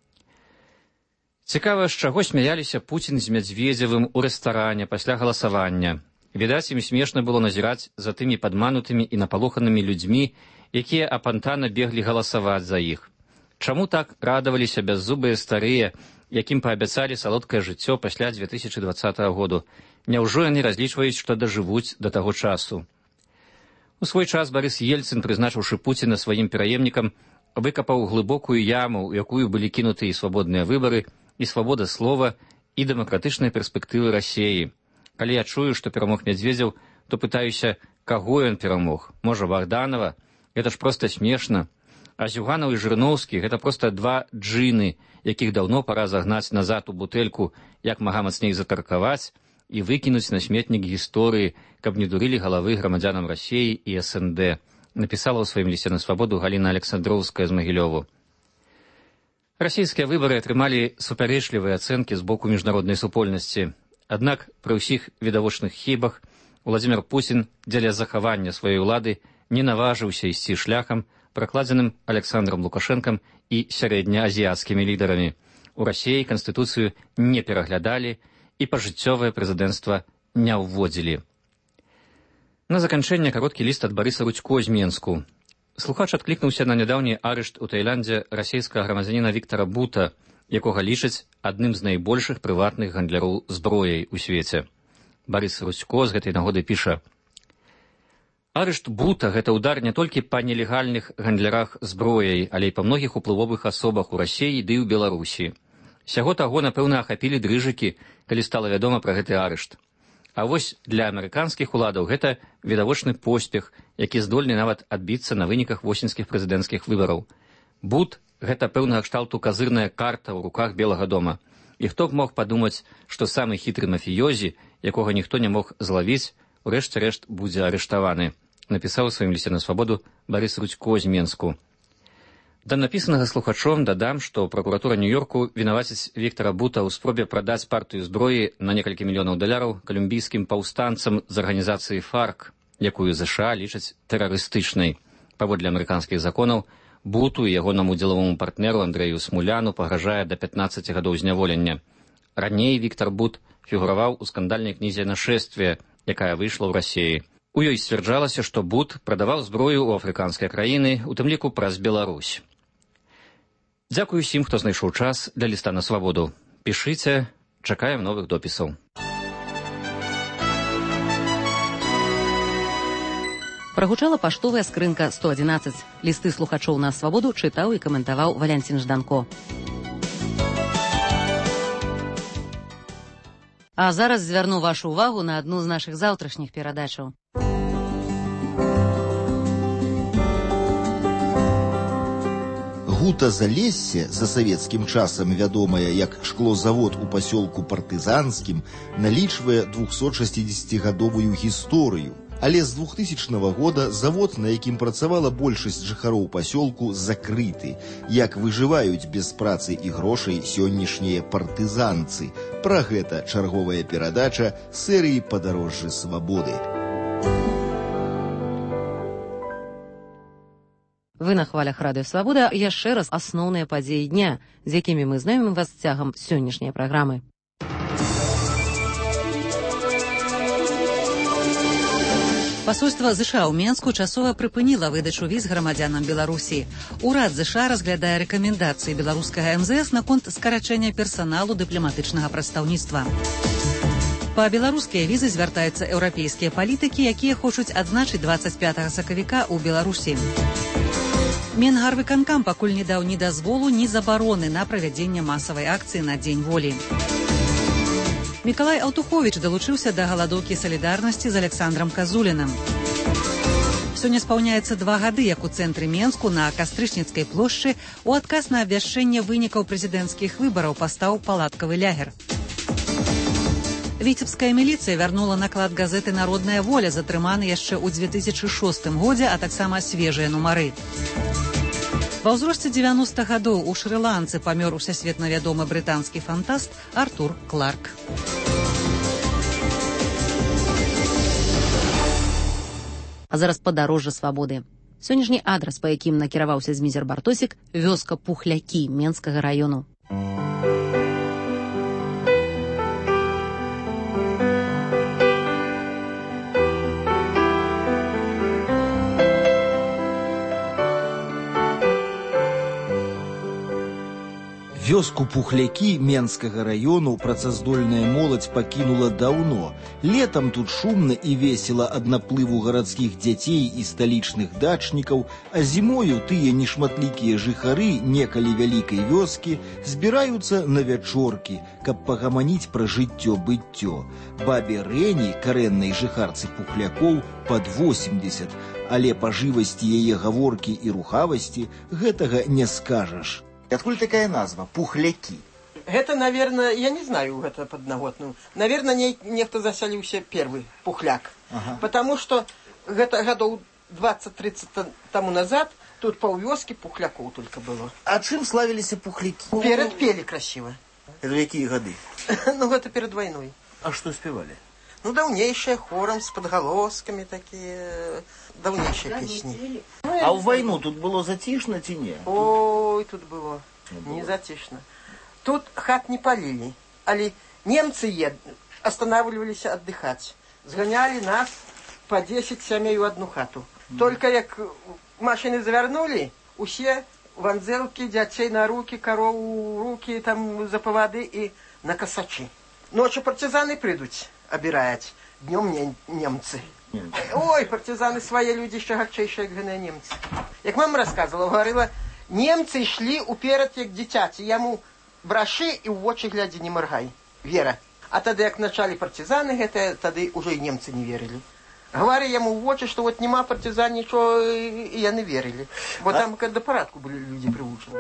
«Цікава, з чаго смяяліся Пуцін з Мядзведзевым у рэстаране пасля галасавання. Відаць, ім смешна было назіраць за тымі падманутымі і напалоханымі людзьмі, якія апантана беглі галасаваць за іх. Чаму так радаваліся бяззубыя старыя, якім паабяцалі салодкае жыццё пасля 2020 году? Няўжо яны разлічваюць, што дажывуць да таго часу?» У свой час Барыс Ельцын, прызначыўшы Пуціна сваім пераемнікам, выкапаў глыбокую яму, у якую былі кінуты і свабодныя выбары, і свабода слова, і дэмакратычныя перспектывы Расіі. Калі я чую, што перамог Мядзведзеў, то пытаюся, каго ён перамог? Можа, Богданова? Гэта ж проста смешна. А Зюганаў і Жырноўскі — гэта проста два джыны, якіх даўно пара загнаць назад у бутэльку, як мага мацней затаркаваць і выкінуць на сметнік гісторыі, каб не дурылі галавы грамадзянам Расіі і СНД, напісала ў сваім лісце на свабоду Галіна Александроўская з Магілёву. Расійскія выбары атрымалі супярэчлівыя ацэнкі з боку міжнароднай супольнасці. Аднак пры ўсіх відавочных хібах Уладзімір Пуцін дзеля захавання сваёй улады не наважыўся ісці шляхам, пракладзеным Александрам Лукашэнкам і сярэднеазіяцкімі лідарамі. У Расіі канстытуцыю не пераглядалі і пажыццёвае прэзідэнцтва не ўводзілі. На заканчэнне кароткі ліст ад Барыса Рудзько з Менску. Слухач адклікнуўся на нядаўні арышт у Таіландзе расійскага грамадзяніна Віктара Бута, якога лічаць адным з найбольшых прыватных гандляроў зброяй у свеце. Барыс Рудзько з гэтай нагоды піша: «Арышт Бута — гэта ўдар не толькі па нелегальных гандлярах зброяй, але і па многіх уплывовых асобах у Расіі ды ў Беларусі. Сяго таго, напэўна, ахапілі дрыжыкі, калі стала вядома пра гэты арышт. А вось для амерыканскіх уладаў гэта відавочны поспех, які здольны нават адбіцца на выніках восеньскіх прэзідэнцкіх выбараў. Бут — гэта пэўнага кшталту казырная карта ў руках Белага дома. І хто б мог падумаць, што самы хітры мафіёзі, якога ніхто не мог злавіць, у рэшце рэшт будзе арыштаваны», напісаў у сваім лісце на свабоду Барыс Рудзько з Менску. Да напісанага слухачом дадам, што пракуратура Нью-Йорку вінаваціць Віктара Бута ў спробе прадаць партыю зброі на некалькі мільёнаў даляраў калумбійскім паўстанцам з арганізацыі ФАРК, якую ЗША лічаць тэрарыстычнай. Паводле амерыканскіх законаў, Буту і ягонаму дзелавому партнеру Андрэю Смуляну пагражае да 15 гадоў зняволення. Раней Віктар Бут фігураваў у скандальнай кнізе «Нашествие», якая выйшла ў Расіі. У ёй сцвярджалася, што Бут прадаваў зброю ў афрыканскія краіны, у тым ліку праз Беларусь. Дзякую усім, хто знайшоў час для ліста на свабоду. Пішыце, чакаем новых допісаў. Прагучала паштовая скрынка 111. Лісты слухачоў на свабоду чытаў і каментаваў Валянцін Жданко. А зараз звярну вашу увагу на адну з нашых заўтрашніх перадачаў. Гутазалессе, за савецкім часам вядомае як шклозавод у пасёлку Партызанскім, налічвае 260-гадовую гісторыю. Але з 2000 года завод, на якім працавала большасць жыхароў пасёлку, закрыты. Як выжываюць без працы і грошай сённяшнія партызанцы? Пра гэта чарговая перадача серыі «Падарожжы свабоды». Вы на хвалях радыё «Свабода». Яшчэ раз асноўныя падзеі дня, з якімі мы знаёмім вас цягам сённяшняй праграмы. Пасольства ЗША ў Менску часова прыпыніла выдачу віз грамадзянам Беларусі. Урад ЗША разглядае рэкамендацыі беларускага МЗС наконт скарачэння персаналу дыпламатычнага прадстаўніцтва. Па беларускія візы звяртаюцца еўрапейскія палітыкі, якія хочуць адзначыць 25 сакавіка ў Беларусі. Менгарвыканкам пакуль не даў ні дазволу, ні забароны на правядзенне масавай акцыі на Дзень волі. Мікалай Аўтуховіч далучыўся да галадоўкі салідарнасці з Александрам Казулінам. Сёння спаўняецца 2 гады, як у цэнтры Менску на Кастрычніцкай плошчы у адказ на абвяшчэнне вынікаў прэзідэнцкіх выбараў пастаў палаткавы лягер. Віцебская міліцыя вярнула наклад газеты «Народная воля», затрыманы яшчэ ў 2006 годзе, а таксама свежыя нумары. Ва ўзросце 90 гадоў у Шры-Ланцы памёр усесветна вядомы брытанскі фантаст Артур Кларк. А зараз падарожжа свабоды. Сённяшні адрас, па якім накіраваўся Зміцер Бартосік, вёска Пухлякі Менскага раёну. Вёску Пухлякі Менскага раёну працаздольная моладзь пакінула даўно. Летам тут шумна і весела ад наплыву гарадскіх дзяцей і сталічных дачнікаў, а зімою тыя нешматлікія жыхары некалі вялікай вёскі збіраюцца на вячоркі, каб пагаманіць пра жыццё-быццё. Бабе Рэні, карэннай жыхарцы Пухлякоў, пад 80, але па жывасці яе гаворкі і рухавасці гэтага не скажаш. Откуль такая назва «Пухляки»? Это, наверное, я не знаю это подноготную. Наверное, некто заселился первый Пухляк. Ага. Потому что это годов 20-30 тому назад тут полвёски Пухляков только было. А чем славились Пухляки? Перед пели красиво. Это какие годы? Ну, это перед войной. А что спевали? Ну, давнейшие, хором, с подголосками такие, давнейшие песни. А в войну тут было затишно, ці не? Ой, тут было не затишно. Тут хат не полили, али немцы останавливались отдыхать. Сгоняли нас по 10 семей в одну хату. Только як машины завернули, усе ванзелки, дятей на руки, корову руки, там за поводы и на косачи. Ночью партизаны придут обирать, днем немцы. Ой, партизаны свои люди еще гарчейшие, как немцы. Як мама рассказывала, говорила, немцы шли уперед, як дитяти, яму браши и в очи гляди не моргай. Вера. А тогда, як начали партизаны, это тогда уже и немцы не верили. Говори ему в очи, что вот нема партизан, ничего, и я не верили. Вот там до парадку были люди приучены.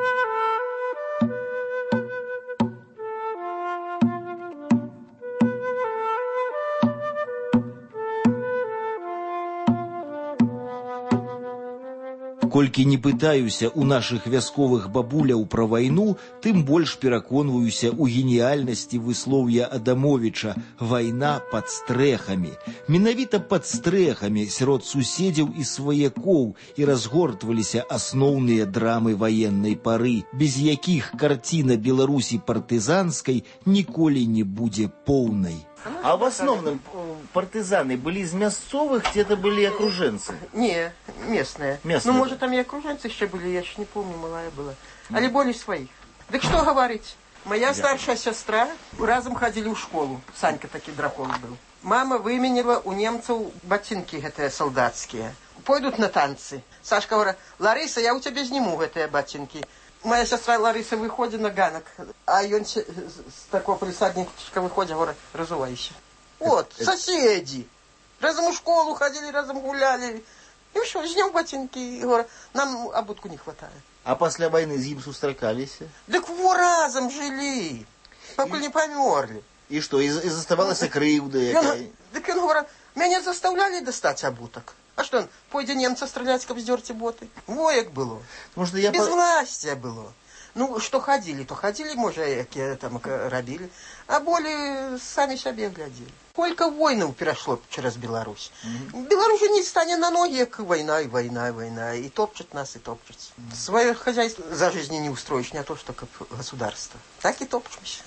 Колькі не пытаюся у нашых вясковых бабуляў пра вайну, тым больш пераконваюся ў геніяльнасці выслоўя Адамовіча «Вайна пад стрэхамі». Менавіта пад стрэхамі сярод суседзяў і сваякоў і разгортваліся асноўныя драмы ваеннай пары, без якіх карціна Беларусі партызанскай ніколі не будзе поўнай. А в основном партизаны были из мясцовых, где-то были окруженцы? Не, местные. Ну, может, там и окруженцы еще были, я еще не помню, малая была. Али более своих. Так что говорить? Моя старшая сестра, разом ходили в школу. Санька таки дракон был. Мама выменила у немцев ботинки гэтые солдатские. Пойдут на танцы. Сашка говорит: Лариса, я у тебя сниму гэтые ботинки. Моя сестра Лариса выходит на ганок, а он с такого присадничка выходит, говорит: разувайся. Вот, соседи. Разом в школу ходили, разом гуляли. И все, снял ботинки. И говорит: нам обутку не хватает. А после войны с ним сустракались? Так во разом жили, пока не померли. И что, и заставалась крыўда якая? Так он говорит: меня заставляли достать обуток. А что он, пойдет немца стрелять, как вздерте боты? Воек было. Может, я безвластие было. Ну, что ходили, то ходили, может, там робили. А более сами себе глядели. Сколько войн перешло через Беларусь. Беларусь не станет на ноги, как война, и война, и война. И топчет нас, и топчет. Свое хозяйство за жизнь не устроишь, не то, что как государство. Так и топчемся.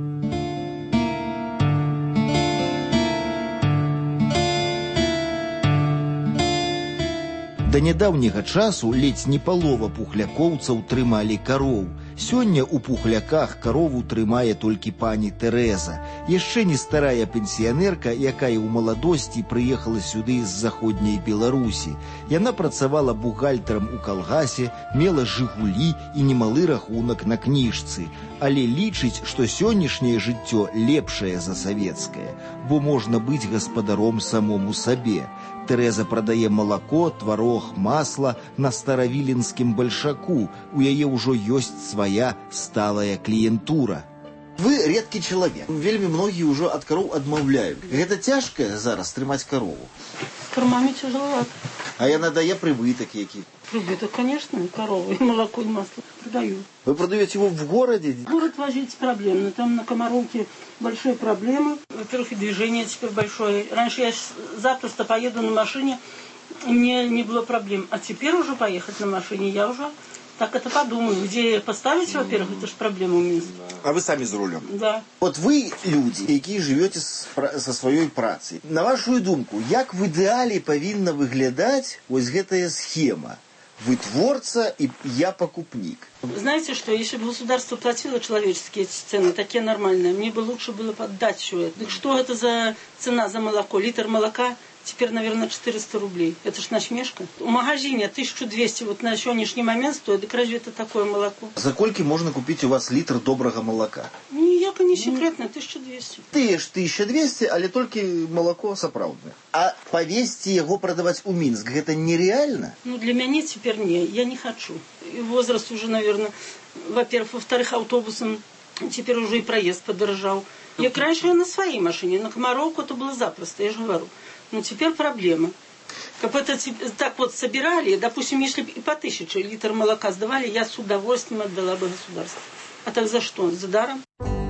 Да нядаўняга часу ледзь не палова пухлякоўцаў трымалі кароў. Сёння ў пухляках карову трымае толькі пані Тэрэза, яшчэ не старая пенсіянерка, якая ў маладосці прыехала сюды з заходняй Беларусі. Яна працавала бухгалтарам у калгасе, мела «Жигулі» і немалы рахунак на кніжцы, але лічыць, што сённяшняе жыццё лепшае за савецкае, бо можна быць гаспадаром самому сабе. Тэрэза прадае малако, тварог, масла на старавіленскім бальшаку. У яе ўжо ёсць свая сталая кліентура. Вы редкі чалавек. Вельмі многія ўжо ад кароў адмаўляюць. Гэта цяжка зараз трымаць карову? С кормами тяжеловато. А яна дае прыбытак які? Прибыток, конечно, и корову, и молоко, и масло продаю. Вы продаете его в городе? Город возить проблемно. Там на Комаровке большие проблемы. Во-первых, и движение теперь большое. Раньше я запросто поеду на машине, и мне не было проблем. А теперь уже поехать на машине, я уже так это подумаю. Где поставить, во-первых, это же проблема у меня. А вы сами за рулем? Да. Вот вы люди, якія живете со сваёй працай. На вашу думку, як в ідэале павінна выглядаць вось гэтая схема? Вы творца, и я покупник. Знаете что, если бы государство платило человеческие цены, такие нормальные, мне бы лучше было поддать все это. Так что это за цена за молоко? Литр молока теперь, наверное, 400 рублей. Это ж насмешка. В магазине 1200 вот на сегодняшний момент стоит. Так разве это такое молоко? За кольки можно купить у вас литр доброго молока? Ніяка не секретно, 1200. Ты ж 1200, але только молоко сапраўднае. А повезти его продавать у Минск, это нереально? Ну, для меня теперь не. Я не хочу. И возраст уже, наверное, во-первых. Во-вторых, автобусом теперь уже и проезд подорожал. Я раньше на своей машине, на Комаровку это было запросто, я же говорю. Но теперь проблема. Как это так вот собирали, допустим, если бы и по 1000 литр молока сдавали, я с удовольствием отдала бы государству. А так за что? За даром?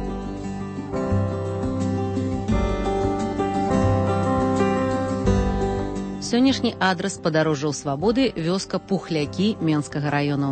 Сённяшні адрес падарожжаў свабоды вёска Пухлякі Менскага раёну.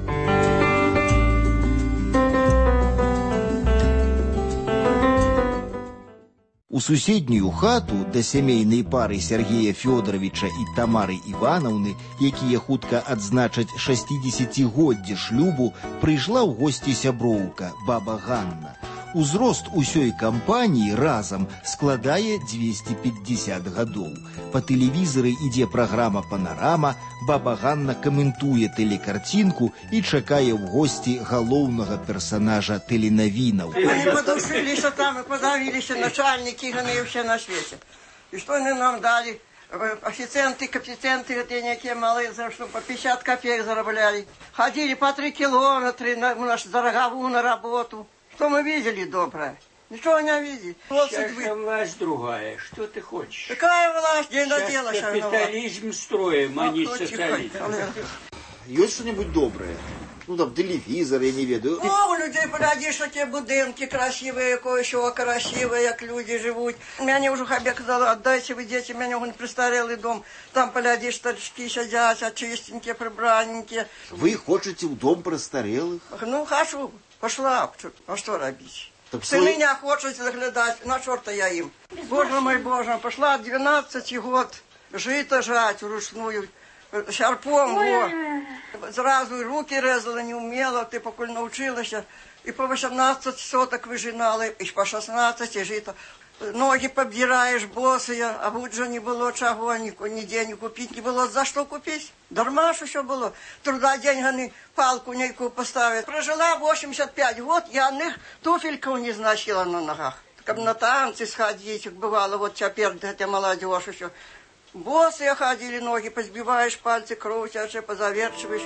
У суседнюю хату да сямейнай пары Сергея Фёдоровича і Тамары Іванаўны, якія хутка адзначаць 60-годдзе шлюбу, прыйшла ў госці сяброўка, баба Ганна. Узрост усёй кампаніі разам складае 250 гадоў. Па тэлевізары ідзе праграма «Панарама», баба Ганна каментуе тэлекарцінку і чакае ў госці галоўнага персанажа тэленавінаў. Мы подушились там и подавились, начальники, и все на свете. И что они нам дали? Официанты, капитанты, где некие малые, за что по 50 копеек заробляли. Ходили по 3 километра за роговую на работу. Что мы видели доброе? Ничего не видели. Сейчас власть другая. Что ты хочешь? Какая власть? День надела. Сейчас капитализм строим, а не социализм. Есть что-нибудь доброе? Ну там телевизор, я не ведаю. Ну, у людей, погляди, что те будинки красивые, кое-что красивые, как люди живут. Меня уже хабе казала, отдайте вы дети, меня он престарелый дом. Там, погляди, старички сидят, чистенькие, прибраненькие. Вы хотите в дом престарелых? Ну, хочу. Пошла. А что робить? Так Ты меня хочешь заглядать, на черта я им. Боже мой, Боже, пошла 12 год жито жать вручную. Шарпом, вот. Сразу руки резала, не умела, ты покуль научилась. И по 18 соток выжинала, и по 16 жито. ноги побираешь босые, а вот же не было чего, нигде не купить, не было за что купить. Дарма ж еще было. Труда деньгами палку некую поставить. Прожила 85 год, я одних туфельков не значила на ногах. Как на танцы сходить, бывало, вот теперь, хотя молодежь еще. Босые ходили, ноги позбиваешь, пальцы крутишь, позаверчиваешь.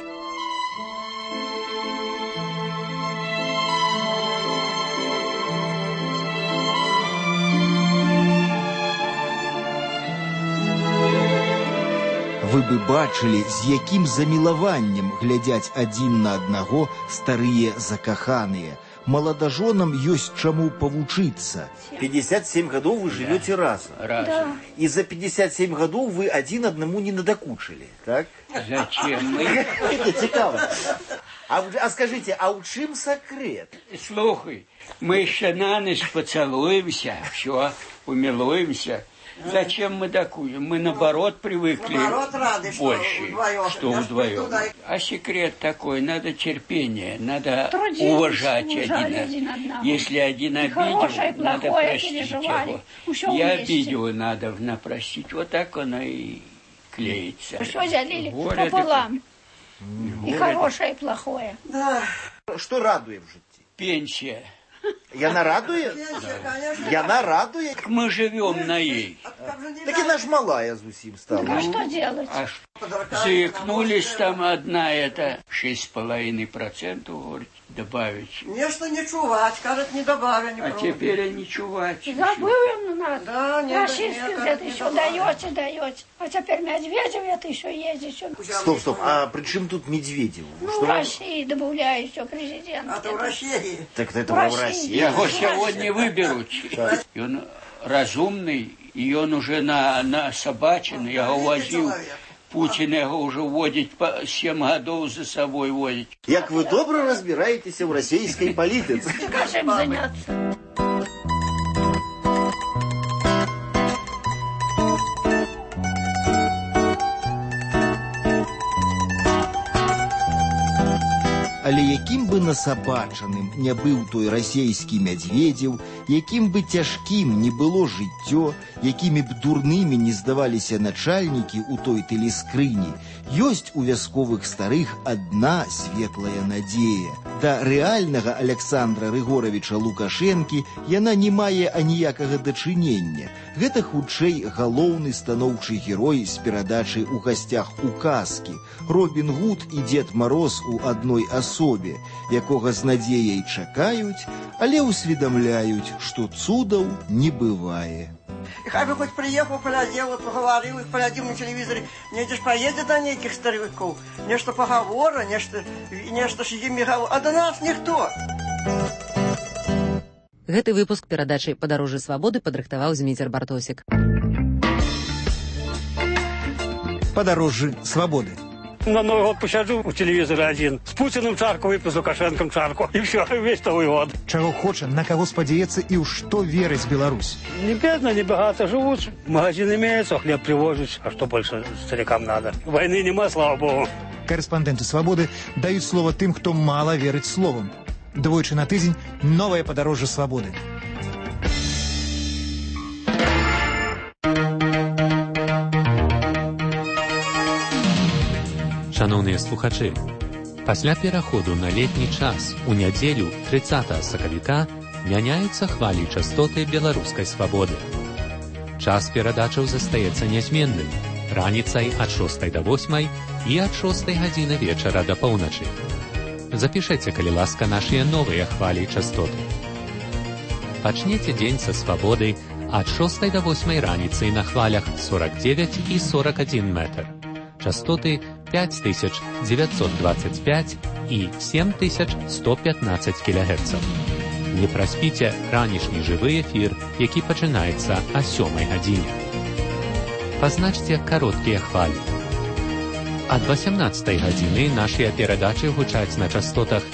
Вы бы бачылі, з якім замілаваннем глядзяць адзін на аднаго старыя закаханыя. Маладажонам ёсць чаму павучыцца. 57 годов вы живете разом. Да. И за 57 годов вы один одному не надокучили, так? Зачем мы? Это цікаво. А скажите, а у чым секрет? Слухай, мы еще на ночь поцелуемся, все, умилуемся. Зачем мы докучим? Мы наоборот привыкли рады, больше, что вдвоем. А секрет такой, надо терпение, надо уважать один. Если один обидел, надо простить его. Я обидел, надо простить. Вот так оно и клеится. Все делили пополам. И хорошее, и плохое. Да. Что радует в житті? Пенсия. Яна радует? Да. Яна радует? Мы живем на ей. Так она ж малая зусім стала. Так а что делать? Заикнулись там одна, это 6,5%, говорит, добавить. Нечто не чувать, кажет, не добавили. А теперь и не чувать. Забыл надо. Да, нет, российский где-то еще даете. А теперь Медведев это еще ездит. Стоп. А при чем тут Медведев? Ну, в России добавляю еще президент. А то в России. Так это в России. Его сегодня выберут. И он разумный, и он уже на собачину, я его возил. Путин его уже водит, 7 годов за собой водит. Як вы добро разбираетесь в российской политике. Скажем, заняться. Але якім бы насабачаным не быў той расейскі Мядзведзеў, якім бы цяжкім не было жыццё, якімі б дурнымі не здаваліся начальнікі ў той тэлескрыні, ёсць у вясковых старых адна светлая надзея. Да рэальнага Александра Рыгоровича Лукашэнкі яна не мае аніякага дачынення. Гэта хутчэй галоўны станоўчы герой з перадачы «У гасцях у казкі», Робін Гуд і Дед Мароз у адной асобе, якога з надзеяй чакаюць, але ўсведамляюць, што цудаў не бывае. И хай бы хоть приехал, поглядел, поговорил, их поглядел на телевизоре, недешь поедет до неких стариков, нечто поговора, нечто с ими говорил, а до нас никто. Гэты выпуск перадачы «Падарожжа свабоды» падрыхтаваў Зміцер Бартосік. «Падарожжы свободы». На Новый год посяду у телевизора один. С Путиным чарку выпью, с Лукашенком чарку. И все, весь Новый год. Чего хочет, на кого спадзяецца и у что верить Беларусь? Не бедно, не богато живут. Магазин имеется, хлеб привозят. А что больше старикам надо? Войны нема, слава богу. Корреспонденты «Свободы» дают слово тем, кто мало верит словам. Двойчы на тыдзень новое «Падарожжа свободы». Шановныя слухачы, пасля пераходу на летні час у нядзелю 30 сакавіка мяняюцца хвалі частоты беларускай свабоды. Час перадачаў застаецца нязменным, раніцай ад 6 до 8 і ад 6 гадзіны вечара да поўначы. Запішэце, калі ласка, нашыя новыя хвалі частоты. Пачнеце дзень са свабоды ад 6 до 8 раніцы на хвалях 49 і 41 метр. Частоты 5925 і 7115 кГц. Не праспіце ранішні жывы эфір, які пачынаецца о 7 гадзіне. Пазначце кароткія хвалі. Ад 18 гадзіны нашыя перадачы гучаць на частотах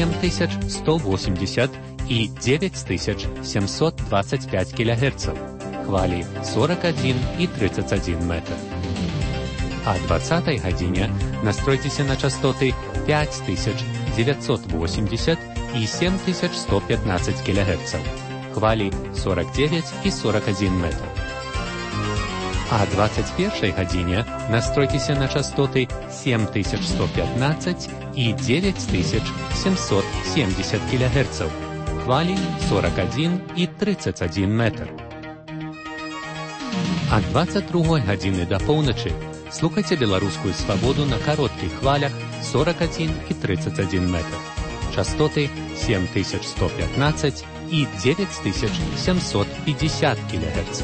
7180 і 9725 кГц. Хвалі 41 і 31 метр. А 20 гадзіне настройцеся на частоты 5980 і 7115 кГц. хвалі 49 і 41 метр. А 21 гадзіне настройцеся на частоты 7115 і 9770 кГц, хвалі 41 і 31 метр. А 22 гадзіны да поўначы слухайце беларускую свабоду на кароткіх хвалях 41 і 31 метр. Частоты 7115 і 9750 кГц.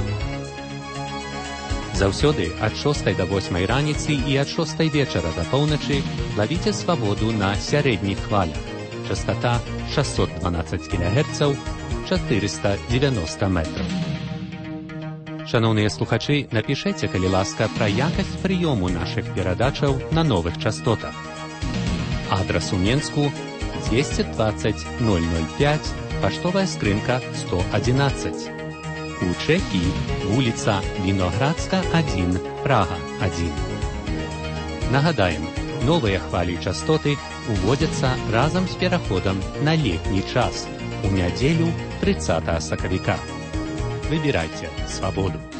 Заўсёды ад 6 до 8 раніцы і ад 6 вечара да поўначы лавіце свабоду на сярэдніх хвалях. Частота 612 кГц, 490 метров. Шановныя слухачы, напішэце, калі ласка, пра якасць прыёму нашых перадачаў на новых частотах. Адрас у Менску 220 005, паштовая скрынка 111. У Чэхіі вуліца Віноградска 1, Прага 1. Нагадаем, новыя хвалі частоты уводзяцца разам з пераходам на летні час у нядзелю 30 сакавіка. Выбирайте свободу.